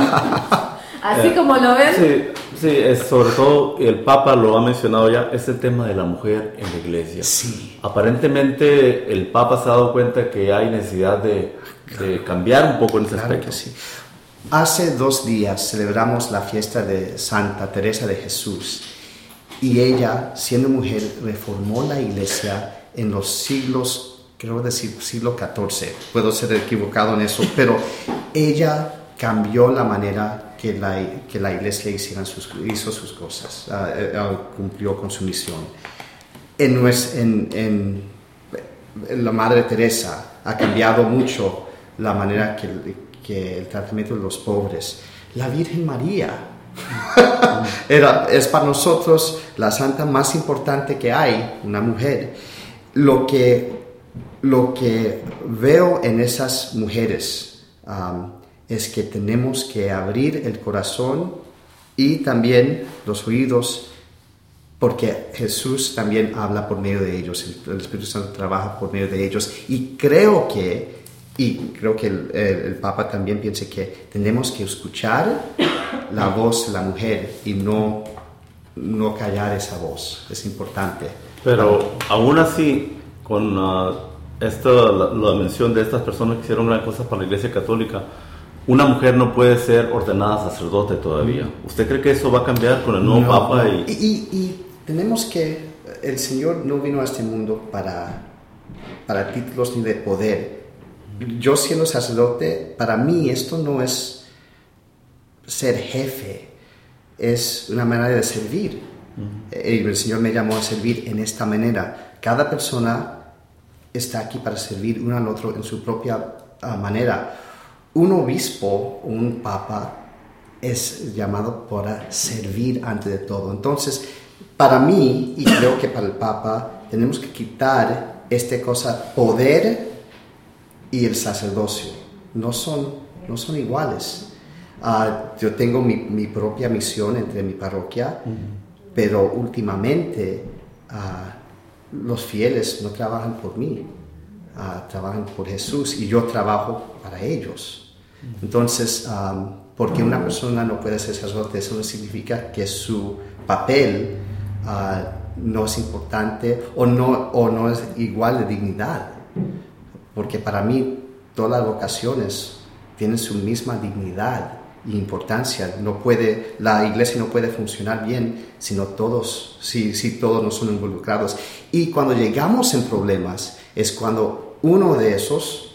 Así eh, como lo ven. Sí, sí, es sobre todo, el Papa lo ha mencionado ya, es el tema de la mujer en la iglesia. Sí. Aparentemente el Papa se ha dado cuenta que hay necesidad de, de cambiar un poco en ese claro aspecto. Que sí. Hace dos días celebramos la fiesta de Santa Teresa de Jesús y ella, siendo mujer, reformó la iglesia en los siglos, creo decir siglo catorce, puedo ser equivocado en eso, pero ella cambió la manera que la, que la iglesia hiciera sus, hizo sus cosas, uh, uh, cumplió con su misión. En, en, en, en la Madre Teresa ha cambiado mucho la manera que, que el tratamiento de los pobres. La Virgen María Era, es para nosotros la santa más importante que hay, una mujer. Lo que, lo que veo en esas mujeres um, es que tenemos que abrir el corazón y también los oídos, porque Jesús también habla por medio de ellos, el, el Espíritu Santo trabaja por medio de ellos, y creo que Y creo que el, el, el Papa también piensa que tenemos que escuchar la voz de la mujer y no, no callar esa voz. Es importante. Pero aún así, con uh, esto, la, la mención de estas personas que hicieron gran cosa para la Iglesia Católica, una mujer no puede ser ordenada sacerdote todavía. ¿Usted cree que eso va a cambiar con el nuevo no, Papa? No. Y... Y, y, y tenemos que... El Señor no vino a este mundo para, para títulos ni de poder. Yo siendo sacerdote, para mí esto no es ser jefe, es una manera de servir. Uh-huh. El Señor me llamó a servir en esta manera. Cada persona está aquí para servir uno al otro en su propia uh, manera. Un obispo, un papa, es llamado para servir antes de todo. Entonces, para mí, y creo que para el Papa, tenemos que quitar esta cosa, poder y el sacerdocio. No son, no son iguales. Uh, yo tengo mi, mi propia misión entre mi parroquia, uh-huh. pero últimamente uh, los fieles no trabajan por mí, uh, trabajan por Jesús y yo trabajo para ellos. Uh-huh. Entonces, um, porque una persona no puede ser sacerdote, eso no significa que su papel uh, no es importante o no, o no es igual de dignidad. Porque para mí todas las vocaciones tienen su misma dignidad e importancia. No puede, la iglesia no puede funcionar bien si no todos, si, si todos no son involucrados. Y cuando llegamos en problemas es cuando uno de esos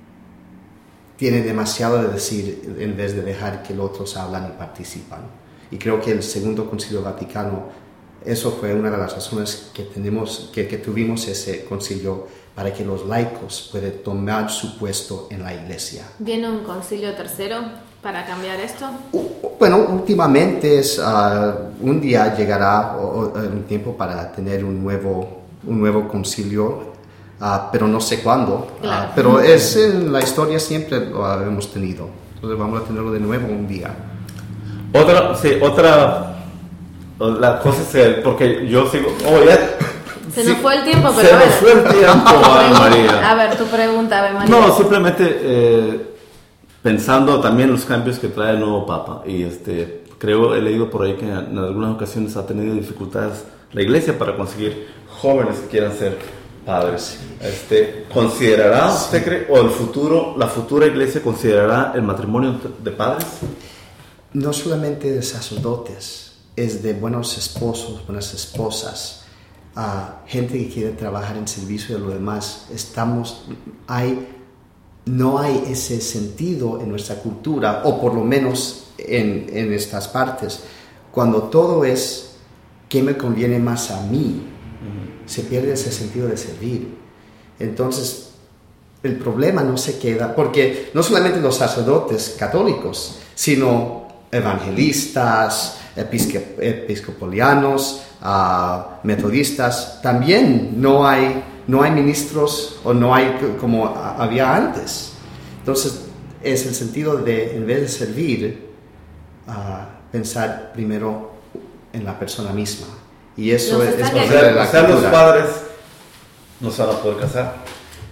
tiene demasiado de decir en vez de dejar que los otros hablan y participan. Y creo que el Segundo Concilio Vaticano, eso fue una de las razones que, tenemos, que, que tuvimos ese concilio, para que los laicos puedan tomar su puesto en la iglesia. ¿Viene un concilio tercero para cambiar esto? Bueno, últimamente es, uh, un día llegará o, o, un tiempo para tener un nuevo, un nuevo concilio, uh, pero no sé cuándo. Claro. Uh, pero es en la historia siempre lo hemos tenido. Entonces vamos a tenerlo de nuevo un día. Otra, sí, otra, la cosa es porque yo sigo, oh, ya. Se nos sí, fue el tiempo, pero se a ver. nos fue el tiempo, Ave María. A ver, tu pregunta, Ave María. No, simplemente eh, pensando también los cambios que trae el nuevo Papa. Y este, creo, he leído por ahí que en algunas ocasiones ha tenido dificultades la Iglesia para conseguir jóvenes que quieran ser padres. Este, ¿Considerará, sí. usted cree, o el futuro, la futura Iglesia considerará el matrimonio de padres? No solamente de sacerdotes, es de buenos esposos, buenas esposas. Uh, gente que quiere trabajar en servicio de lo demás. Estamos, hay, no hay ese sentido en nuestra cultura, o por lo menos en, en estas partes. Cuando todo es ¿qué me conviene más a mí? Uh-huh. Se pierde ese sentido de servir. Entonces, el problema no se queda, porque no solamente los sacerdotes católicos, sino evangelistas, episcop- episcopalianos, Uh, metodistas, también no hay, no hay ministros o no hay como había antes. Entonces es el sentido de, en vez de servir, uh, pensar primero en la persona misma, y eso es, es o sea, o sea, los padres no se van a poder casar.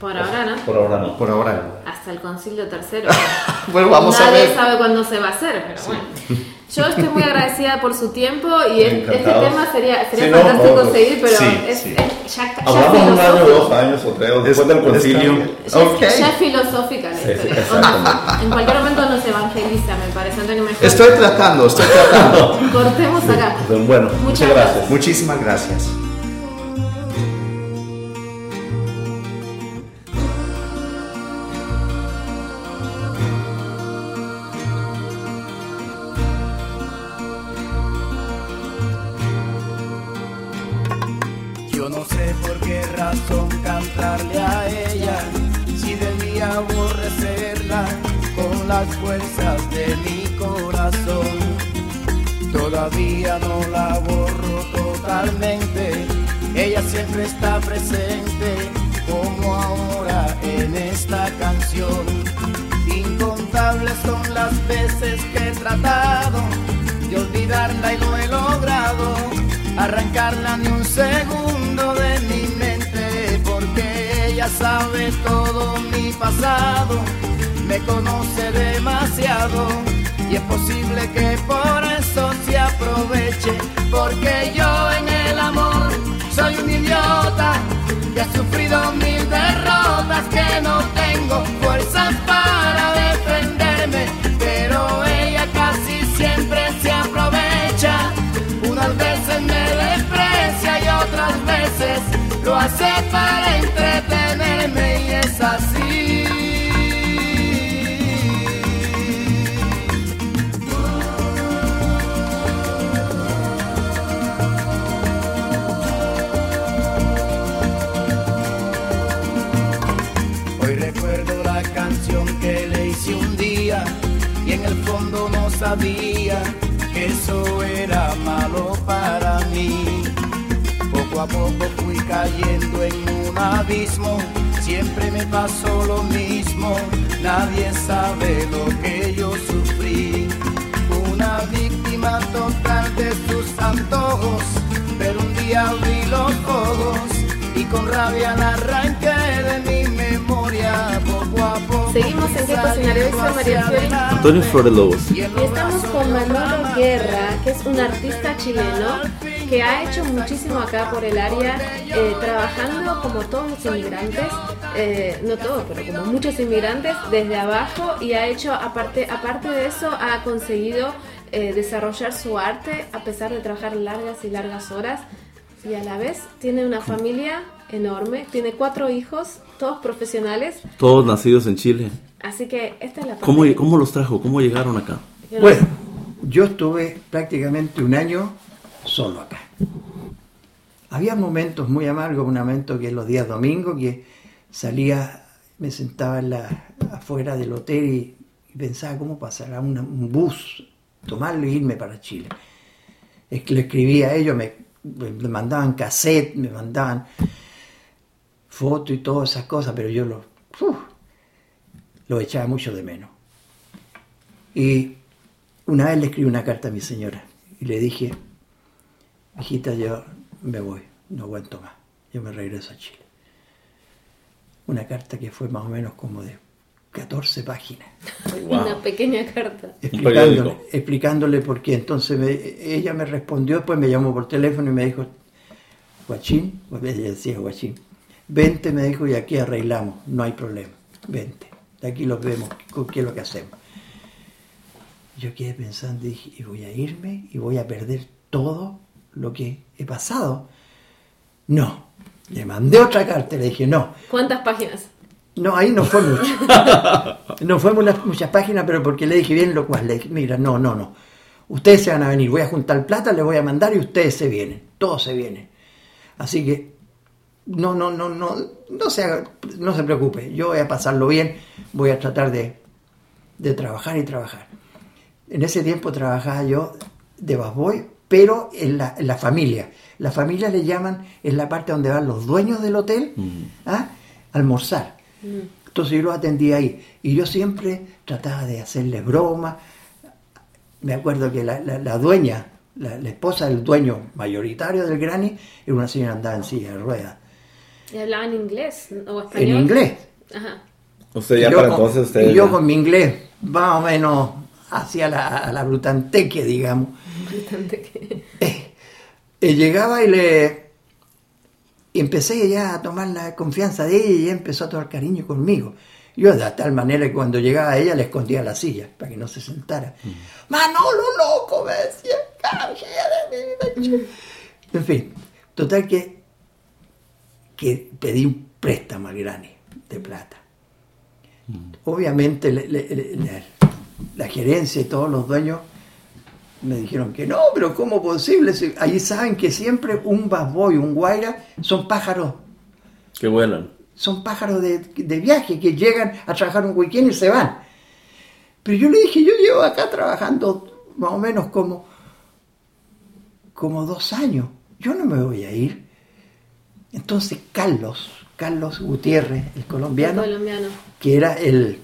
Por ahora no. Por ahora no. Por ahora no. Hasta el concilio tercero. Bueno, vamos Nadie a ver. Nadie sabe cuándo se va a hacer, pero sí. Bueno. Yo estoy muy agradecida por su tiempo y es, este tema sería, sería sí, fantástico no, no, seguir, pero sí, es, sí. es ya, ya hablamos un año, dos años o tres, después es, del concilio. Ya, okay. ya es filosófica la sí, historia. Sí, en cualquier momento nos evangeliza, me parece. Antonio, mejor. Estoy tratando, estoy tratando. Cortemos acá. Bueno, muchas, muchas gracias. gracias. Muchísimas gracias. Yo no sé por qué razón cantarle a ella, si debía aborrecerla con las fuerzas de mi corazón. Todavía no la borro totalmente, ella siempre está presente, como ahora en esta canción. Incontables son las veces que he tratado de olvidarla y no he logrado arrancarla ni un segundo de mi mente, porque ella sabe todo mi pasado, me conoce demasiado y es posible que por eso se aproveche, porque yo en el amor soy un idiota que ha sufrido mil derrotas, que no tengo fuerzas para defenderme, pero ella casi siempre se aprovecha. Unas veces me desprecia y otras veces lo hace para entretenerme, y es así. Hoy recuerdo la canción que le hice un día y en el fondo no sabía que eso era malo para mí. Poco a poco fui cayendo en un abismo, siempre me pasó lo mismo, nadie sabe lo que yo sufrí. Una víctima total de sus antojos, pero un día abrí los ojos y con rabia la arranqué de mi memoria. Poco a poco seguimos en ¿Qué cocinaré hoy? Soy María Fiori. Antonio Flores Lobos. Y estamos con Manolo Guerra, que es un artista chileno que ha hecho muchísimo acá por el área, eh, trabajando como todos los inmigrantes, eh, no todos, pero como muchos inmigrantes, desde abajo, y ha hecho, aparte, aparte de eso, ha conseguido eh, desarrollar su arte a pesar de trabajar largas y largas horas, y a la vez tiene una familia enorme, tiene cuatro hijos, todos profesionales. Todos nacidos en Chile. Así que esta es la parte. ¿Cómo, ¿Cómo los trajo? ¿Cómo llegaron acá? Bueno, yo estuve prácticamente un año solo acá. Había momentos muy amargos, un momento que los días domingos que salía, me sentaba en la, afuera del hotel y, y pensaba cómo pasará una, un bus, tomarlo y irme para Chile. Es que le escribía a ellos, me, me mandaban cassette, me mandaban fotos y todas esas cosas, pero yo lo, uf, lo echaba mucho de menos. Y una vez le escribí una carta a mi señora y le dije: hijita, yo me voy, no aguanto más, yo me regreso a Chile. Una carta que fue más o menos como de catorce páginas. Wow. Una pequeña carta. Explicándole, explicándole por qué. Entonces me, ella me respondió, después me llamó por teléfono y me dijo: Guachín, pues ella decía Guachín, vente, me dijo, y aquí arreglamos, no hay problema, vente, de aquí lo vemos, qué es lo que hacemos. Yo quedé pensando y dije, y voy a irme y voy a perder todo lo que he pasado. No, le mandé otra carta y le dije no. ¿Cuántas páginas? No, ahí no fue mucho. No fue muchas, muchas páginas, pero porque le dije bien lo cual. Le dije, mira, no, no, no. Ustedes se van a venir, voy a juntar plata, les voy a mandar y ustedes se vienen. Todos se vienen. Así que no, no, no, no, no se haga, no se preocupe. Yo voy a pasarlo bien, voy a tratar de, de trabajar y trabajar. En ese tiempo trabajaba yo de busboy, pero en la, en la familia. La familia le llaman, es la parte donde van los dueños del hotel mm. ¿ah? a almorzar. Mm. Entonces yo lo atendía ahí. Y yo siempre trataba de hacerles bromas. Me acuerdo que la, la, la dueña, la, la esposa del dueño mayoritario del Granny, era una señora que andaba en silla de ruedas. ¿Y hablaban inglés o español? En inglés. Ajá. Usted ya Y yo para con- entonces usted... Y yo con mi inglés más o menos hacia la, a la brutanteque, digamos. Bastante que... Eh, eh, llegaba y le y empecé ya a tomar la confianza de ella y ella empezó a tomar cariño conmigo. Yo de tal manera que cuando llegaba a ella le escondía la silla para que no se sentara. Mm. Manolo, loco, me decía, cállate. En fin, total que, que pedí un préstamo al Grani de plata. Mm. Obviamente le, le, le, la, la gerencia y todos los dueños me dijeron que no, pero ¿cómo posible? Allí saben que siempre un basboy, un guaira, son pájaros. Que vuelan. Son pájaros de, de viaje que llegan a trabajar un weekend y se van. Pero yo le dije, yo llevo acá trabajando más o menos como, como dos años. Yo no me voy a ir. Entonces Carlos, Carlos Gutiérrez, el colombiano, el colombiano. que era el,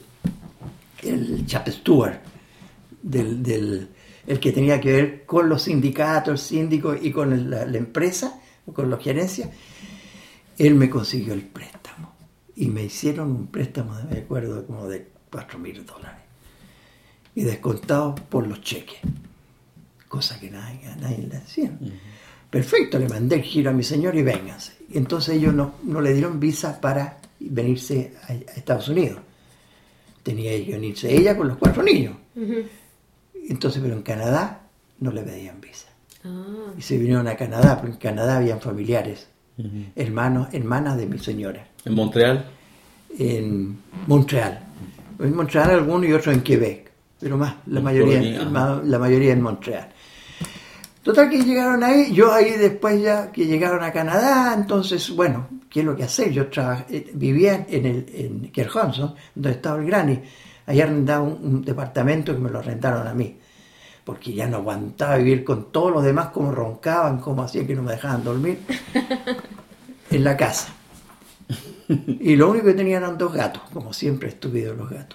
el chap steward del... del el que tenía que ver con los sindicatos, el síndico y con la, la empresa, con la gerencia, él me consiguió el préstamo. Y me hicieron un préstamo, me acuerdo, como de cuatro mil dólares. Y descontado por los cheques. Cosa que nadie, nadie le hacía. Uh-huh. Perfecto, le mandé el giro a mi señor y vénganse. Y entonces ellos no, no le dieron visa para venirse a, a Estados Unidos. Tenía que venirse ella con los cuatro niños. Uh-huh. Entonces, pero en Canadá no le pedían visa. Ah. Y se vinieron a Canadá, porque en Canadá habían familiares, uh-huh. hermanos, hermanas de mi señora. ¿En Montreal? En Montreal. En Montreal algunos y otros en Quebec, pero más, la mayoría, más, la mayoría en Montreal. Total que llegaron ahí, yo ahí después ya que llegaron a Canadá, entonces, bueno, ¿qué es lo que hacer? Yo trabajé, vivía en el en Kerhonson, donde estaba el Grani. Allá arrendaba un, un departamento que me lo rentaron a mí, porque ya no aguantaba vivir con todos los demás, como roncaban, como hacían que no me dejaban dormir, en la casa. Y lo único que tenía eran dos gatos, como siempre estúpidos los gatos.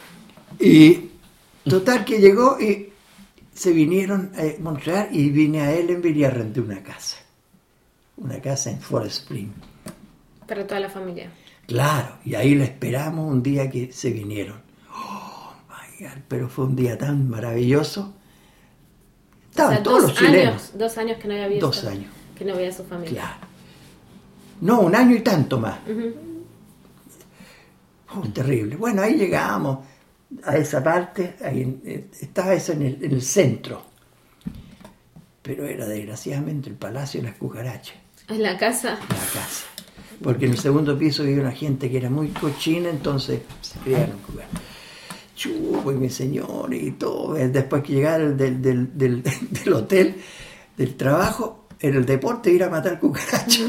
Y total que llegó y se vinieron a Montreal y vine a Ellenville y arrendé una casa. Una casa en Forest Spring. Para toda la familia. Claro, y ahí la esperamos un día que se vinieron. Pero fue un día tan maravilloso. Estaban o sea, todos los chilenos. Años, dos años que no había visto. Dos años. Que no veía a su familia. Claro. No, un año y tanto más. Uh-huh. Oh, terrible. Bueno, ahí llegamos a esa parte. Ahí, estaba eso en el, en el centro. Pero era desgraciadamente el Palacio de las Cucarachas. ¿En la casa? La casa. Porque en el segundo piso vivía una gente que era muy cochina, entonces se criaron cucarachas. Chupo y mi señor y todo. Después que llegara del, del, del, del hotel, del trabajo, era el deporte ir a matar cucarachas.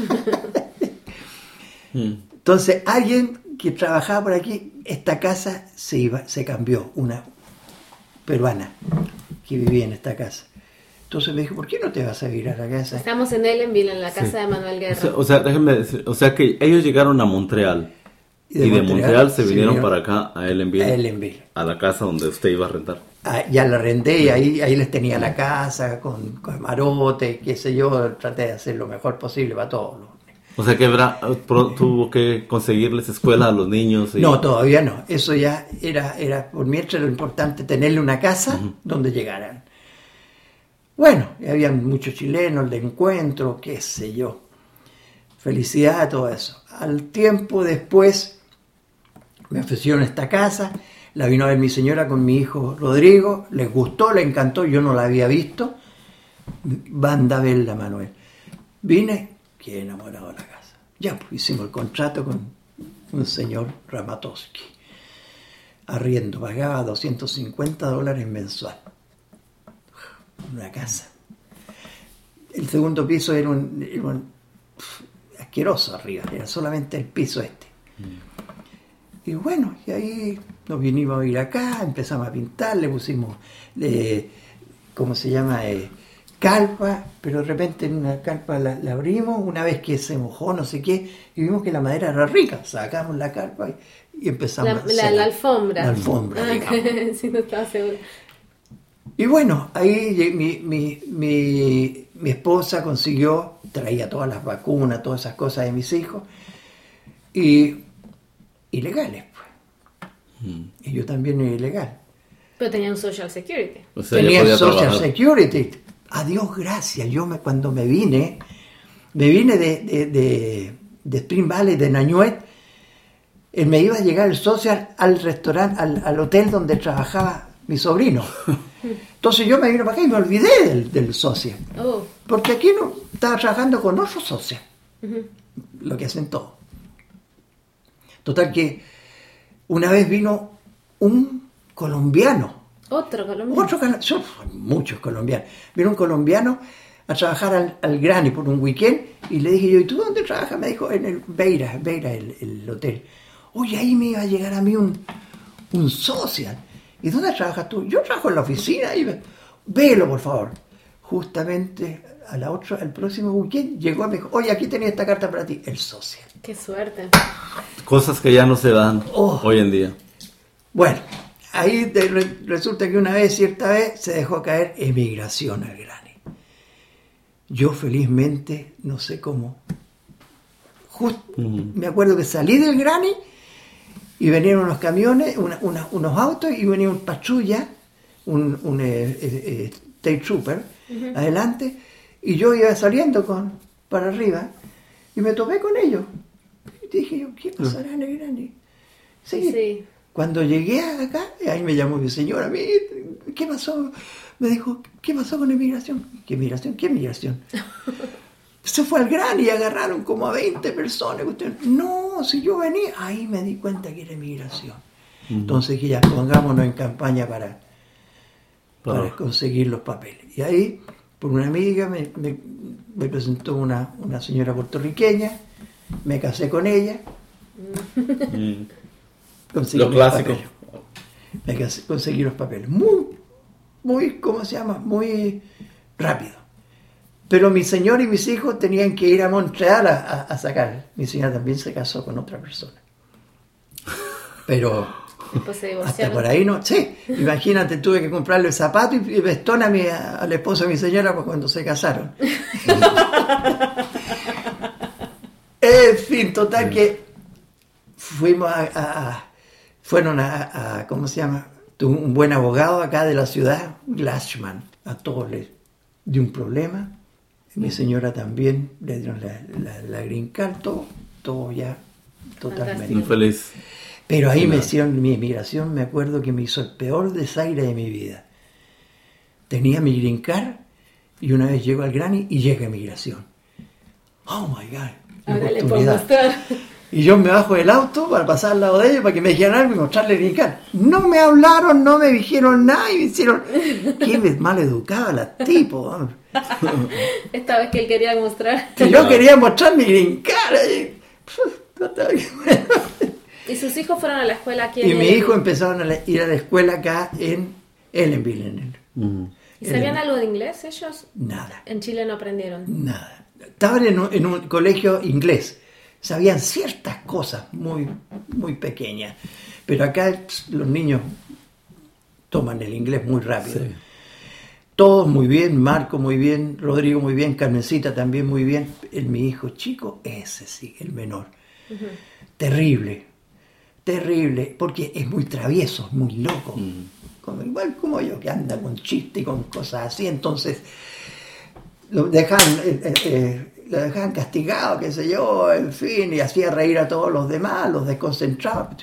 Entonces, alguien que trabajaba por aquí, esta casa se iba, se cambió, una peruana que vivía en esta casa. Entonces me dijo, ¿por qué no te vas a ir a la casa? Estamos en Ellenville, en la casa sí. de Manuel Guerra. O sea, o sea, déjenme decir, o sea que ellos llegaron a Montreal. Y de, y de Montreal, Montreal se vinieron sí, para acá, a Ellenville, a Ellenville, a la casa donde usted iba a rentar. Ah, ya la renté y ahí, ahí les tenía la casa, con, con camarote, qué sé yo, traté de hacer lo mejor posible para todos. O sea que habrá, tuvo que conseguirles escuela a los niños. Y... No, todavía no, eso ya era, era por mientras lo importante tenerle una casa uh-huh. donde llegaran. Bueno, había muchos chilenos, el de encuentro, qué sé yo. Felicidad a todo eso. Al tiempo después... Me ofrecieron esta casa, la vino a ver mi señora con mi hijo Rodrigo, les gustó, le encantó, yo no la había visto. Banda a verla, Manuel. Vine, quedé enamorado de la casa. Ya, pues hicimos el contrato con un señor Ramatowski. Arriendo, pagaba doscientos cincuenta dólares mensual. Una casa. El segundo piso era un, era un pff, asqueroso arriba, era solamente el piso este. Mm. Y bueno, y ahí nos vinimos a ir acá, empezamos a pintar, le pusimos, eh, ¿cómo se llama? Eh, carpa, pero de repente en una carpa la, la abrimos, una vez que se mojó, no sé qué, y vimos que la madera era rica, sacamos la carpa y, y empezamos la, a hacer la, la alfombra. La alfombra, ah, digamos. Sí, no estaba seguro. Y bueno, ahí mi, mi, mi, mi esposa consiguió, traía todas las vacunas, todas esas cosas de mis hijos, y ilegales, pues. Mm. Y yo también era ilegal. Pero tenían Social Security. O sea, Tenía ella podía Social trabajar. Security. A Dios gracias. Yo me, cuando me vine, me vine de, de, de, de Spring Valley, de Nanuet, eh, me iba a llegar el social al restaurante, al, al hotel donde trabajaba mi sobrino. Entonces yo me vine para acá y me olvidé del, del social. Oh. Porque aquí no estaba trabajando con otros socios. Ujú. Lo que hacen todos. Total que una vez vino un colombiano. Otro colombiano. Otro cana- son muchos colombianos. Vino un colombiano a trabajar al, al Granny por un weekend y le dije yo, ¿y tú dónde trabajas? Me dijo, en el Beira, Beira el, el hotel. Oye, ahí me iba a llegar a mí un, un social. ¿Y dónde trabajas tú? Yo trabajo en la oficina. Y me, velo, por favor. Justamente a la otra, el próximo weekend llegó y me dijo, oye, aquí tenía esta carta para ti. El social. Qué suerte. Cosas que ya no se dan Oh. hoy en día. Bueno, ahí de- re- resulta que una vez, cierta vez, se dejó caer emigración al Granny. Yo felizmente, no sé cómo, justo Mm. me acuerdo que salí del Granny y venían unos camiones, una- una- unos autos y venía un patrulla, un, un eh, eh, eh, state trooper, adelante, y yo iba saliendo con para arriba y me topé con ellos. Y dije yo, ¿qué pasará en el Granny? Sí. Sí. Cuando llegué acá, ahí me llamó mi señora, "Mi, ¿qué pasó?" Me dijo, ¿qué pasó con la inmigración? ¿Qué inmigración? ¿Qué inmigración? Se fue al gran y agarraron como a veinte personas. Usted, no, si yo venía, ahí me di cuenta que era inmigración. Uh-huh. Entonces que ya pongámonos en campaña para, para oh. conseguir los papeles. Y ahí, por una amiga, me, me, me presentó una, una señora puertorriqueña, me casé con ella. Mm. Conseguí Lo clásico. Me casé, conseguí los papeles. Muy, muy, ¿cómo se llama? Muy rápido. Pero mi señor y mis hijos tenían que ir a Montreal a, a, a sacar. Mi señora también se casó con otra persona. Pero hasta por ahí no. Sí, imagínate, tuve que comprarle zapatos y vestón a, mi, a, al esposo de mi señora pues, cuando se casaron. En fin, total que fuimos a... a, a fueron a, a, ¿cómo se llama? Tuvo un buen abogado acá de la ciudad, Glassman. A todos les dio un problema. Mi señora también le dieron la, la, la green card, todo, todo ya totalmente. Muy feliz. Pero ahí sí, me hicieron mi emigración, me acuerdo que me hizo el peor desaire de mi vida. Tenía mi green card y una vez llego al Granny y llega emigración. Oh my God. Ahora le puedo mostrar. Y yo me bajo del auto para pasar al lado de ellos para que me dijeran algo y mostrarle el green card. No me hablaron, no me dijeron nada y me hicieron... Qué mal educada la tipo. Esta vez que él quería mostrar. Que yo quería mostrar mi green card. ¿Y sus hijos fueron a la escuela aquí? Y mi hijo empezaron a ir a la escuela acá en Ellenville. En el, mm. ¿Y sabían algo de inglés ellos? Nada. ¿En Chile no aprendieron? Nada. Estaban en un, en un colegio inglés. Sabían ciertas cosas muy, muy pequeñas. Pero acá los niños toman el inglés muy rápido. Sí. Todos muy bien, Marco muy bien, Rodrigo muy bien, Carmencita también muy bien. El, mi hijo chico, ese sí, el menor. Uh-huh. Terrible, terrible, porque es muy travieso, muy loco. Uh-huh. Como, igual como yo, que anda con chiste y con cosas así. Entonces, lo dejan... Eh, eh, eh, lo dejaban castigado, qué sé yo, en fin, y hacía reír a todos los demás, los desconcentraba.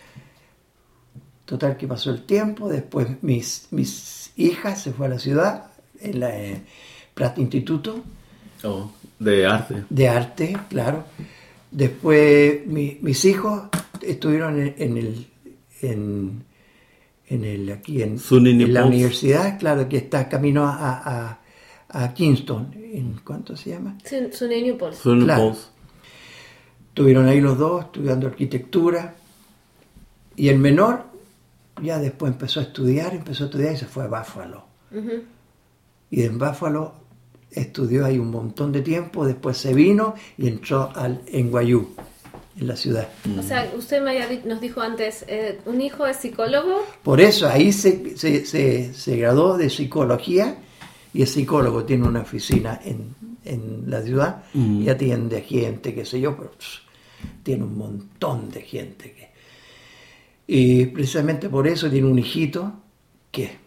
Total que pasó el tiempo, después mis, mis hijas se fue a la ciudad, en la eh, Pratt Instituto. Oh, de arte. De arte, claro. Después mi, mis hijos estuvieron en, en el... En, en el aquí en, en la universidad, claro, que está camino a... a a Kingston, ¿en cuánto se llama? SUNY New Paltz. Claro. Estuvieron ahí los dos estudiando arquitectura y el menor ya después empezó a estudiar, empezó a estudiar y se fue a Buffalo. Uh-huh. Y en Buffalo estudió ahí un montón de tiempo, después se vino y entró al N Y U, en la ciudad. O sea, usted me había, nos dijo antes, eh, un hijo es psicólogo. Por eso ahí se, se, se, se graduó de psicología. Y es psicólogo, tiene una oficina en, en la ciudad mm. y atiende a gente, qué sé yo, pero tiene un montón de gente. Que, y precisamente por eso tiene un hijito que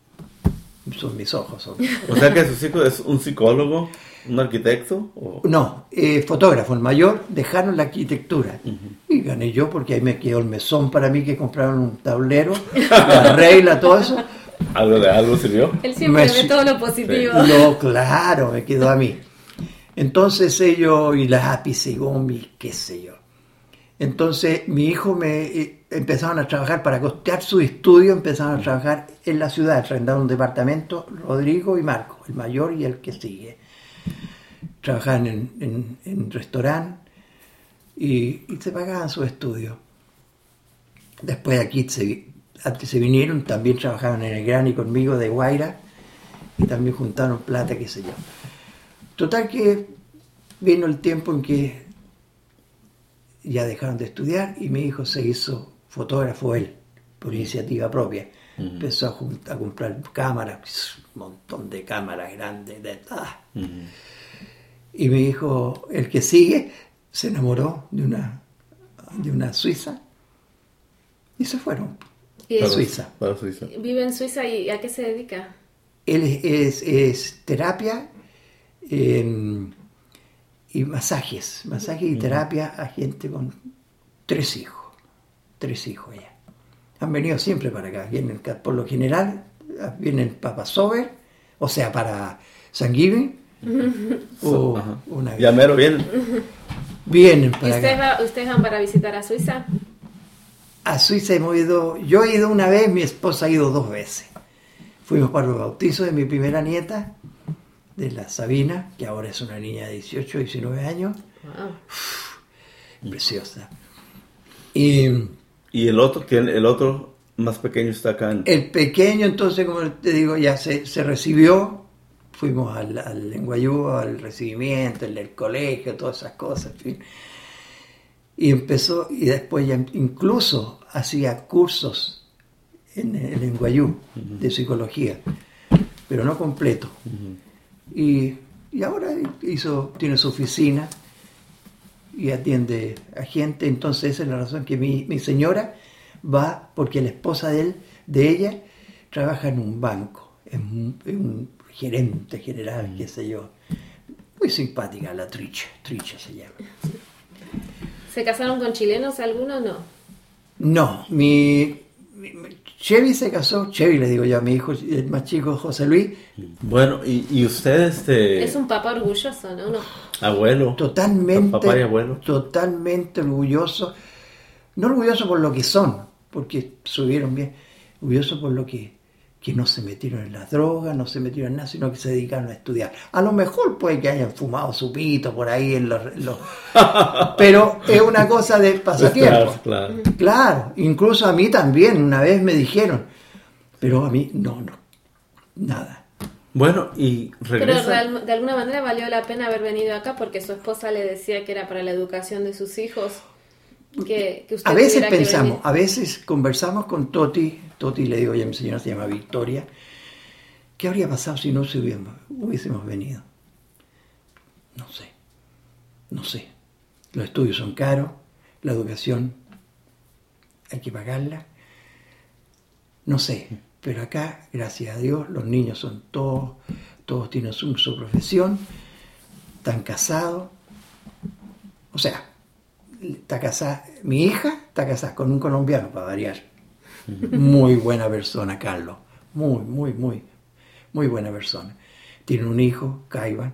son mis ojos. Son. O sea que su hijo es un psicólogo, un arquitecto. ¿O? No, eh, fotógrafo. El mayor dejaron la arquitectura. Uh-huh. Y gané yo porque ahí me quedó el mesón para mí, que compraron un tablero, la regla, todo eso. ¿Algo de algo sirvió? Él siempre me, ve todo lo positivo. Sí. No, claro, me quedó a mí. Entonces ellos, y lápices, y gomis, qué sé yo. Entonces mi hijo me eh, empezaron a trabajar para costear su estudio, empezaron a trabajar en la ciudad, arrendaron un departamento, Rodrigo y Marco, el mayor y el que sigue. Trabajaban en, en, en restaurante y, y se pagaban su estudio. Después aquí se, antes se vinieron, también trabajaban en el Gran y conmigo de Guaira y también juntaron plata, qué sé yo. Total que vino el tiempo en que ya dejaron de estudiar y mi hijo se hizo fotógrafo él, por iniciativa propia. Uh-huh. Empezó a, juntar, a comprar cámaras, un montón de cámaras grandes, de ah. Uh-huh. Y mi hijo, el que sigue, se enamoró de una, de una suiza y se fueron ¿Y a Suiza. Para Suiza. ¿Vive en Suiza y a qué se dedica? Él es, es, es terapia eh, y masajes, masajes y terapia a gente con tres hijos, tres hijos ya. Han venido siempre para acá, vienen por lo general, vienen para Passover, o sea, para Thanksgiving, o una ya mero vienen. Vienen para ¿Y ustedes, acá. va, ustedes van para visitar a Suiza? A Suiza hemos ido, yo he ido una vez, mi esposa ha ido dos veces. Fuimos para los bautizos de mi primera nieta, de la Sabina, que ahora es una niña de dieciocho, diecinueve años. Wow. Uf, preciosa. Y, y el otro, que el otro más pequeño está acá. En... El pequeño, entonces, como te digo, ya se, se recibió. Fuimos al, al en Guayú, al recibimiento, el, el colegio, todas esas cosas, en fin. Y empezó, y después ya incluso hacía cursos en, en, en Guayú, uh-huh, de psicología, pero no completo. Uh-huh. Y, y ahora hizo, tiene su oficina y atiende a gente. Entonces esa es la razón que mi, mi señora va, porque la esposa de él, de ella, trabaja en un banco, es un, es un gerente general, qué sé yo. Muy simpática la Tricha, Tricha se llama. ¿Se casaron con chilenos algunos o no? No, mi, mi Chevy se casó, Chevy le digo yo a mi hijo, el más chico, José Luis. Bueno, y, y usted este... Es un papá orgulloso, ¿no? no. Abuelo. Totalmente, papá y abuelo. Totalmente orgulloso. No orgulloso por lo que son, porque subieron bien, orgulloso por lo que, que no se metieron en las drogas, no se metieron en nada, sino que se dedicaron a estudiar. A lo mejor puede que hayan fumado su pito por ahí, en los, en los... pero es una cosa de pasatiempo. Claro, claro. Claro, incluso a mí también, una vez me dijeron, pero a mí no, no, nada. Bueno, y regresa... Pero real, de alguna manera valió la pena haber venido acá porque su esposa le decía que era para la educación de sus hijos. Que, que usted a veces tuviera que pensamos, venir. a veces conversamos con Toti, Toti le digo, ya mi señora se llama Victoria, ¿qué habría pasado si no se hubiéramos, hubiésemos venido? No sé, no sé. Los estudios son caros, la educación hay que pagarla, no sé, pero acá, gracias a Dios, los niños son todos, todos tienen su, su profesión, están casados, o sea, está casada, mi hija está casada con un colombiano, para variar. Muy buena persona, Carlos. Muy, muy, muy, muy buena persona. Tiene un hijo, Caiban.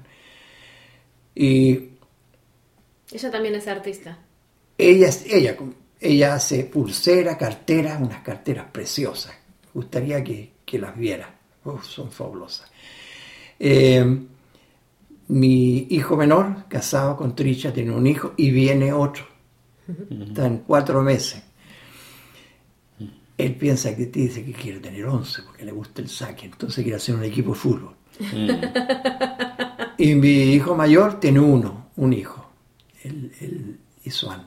Y ella también es artista. Ella, ella, ella hace pulseras, carteras, unas carteras preciosas. Me gustaría que, que las viera. Uf, son fabulosas. Eh, mi hijo menor, casado con Tricha, tiene un hijo y viene otro. Está en cuatro meses. Él piensa que te dice que quiere tener once porque le gusta el saque, entonces quiere hacer un equipo de fútbol. Mm. Y mi hijo mayor tiene uno, un hijo, el, el Isuan.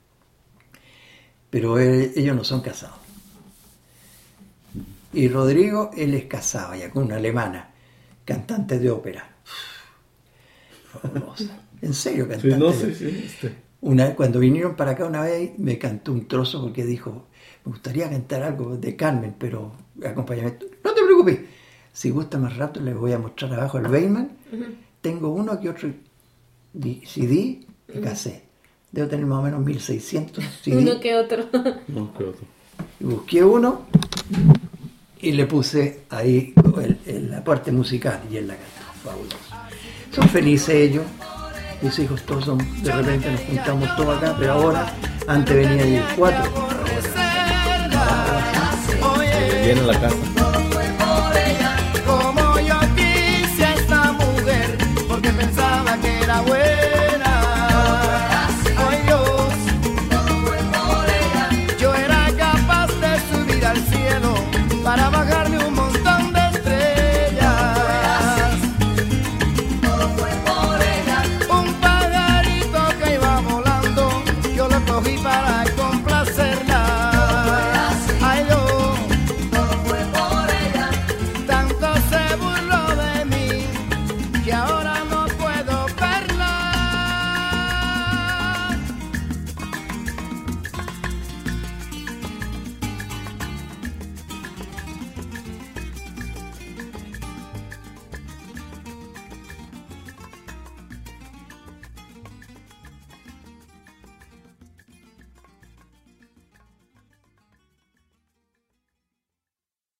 Pero él, ellos no son casados. Y Rodrigo, él es casado ya con una alemana, cantante de ópera. Fabulosa. En serio, cantante. Sí, no, de... sí, sí, este. Una, cuando vinieron para acá una vez, me cantó un trozo porque dijo, me gustaría cantar algo de Carmen, pero acompañamiento. No te preocupes, si gusta más rato les voy a mostrar abajo el Beiman. Uh-huh. Tengo uno que otro C D y uh-huh. cassette. Debo tener más o menos mil seiscientos C D. Uno que otro. No, que otro. Y busqué uno y le puse ahí el, el, la parte musical y él la cantó. Fabuloso. Son felices ellos. Mis hijos todos son, de repente nos juntamos todos acá, pero ahora, antes venían cuatro. Viene a la casa.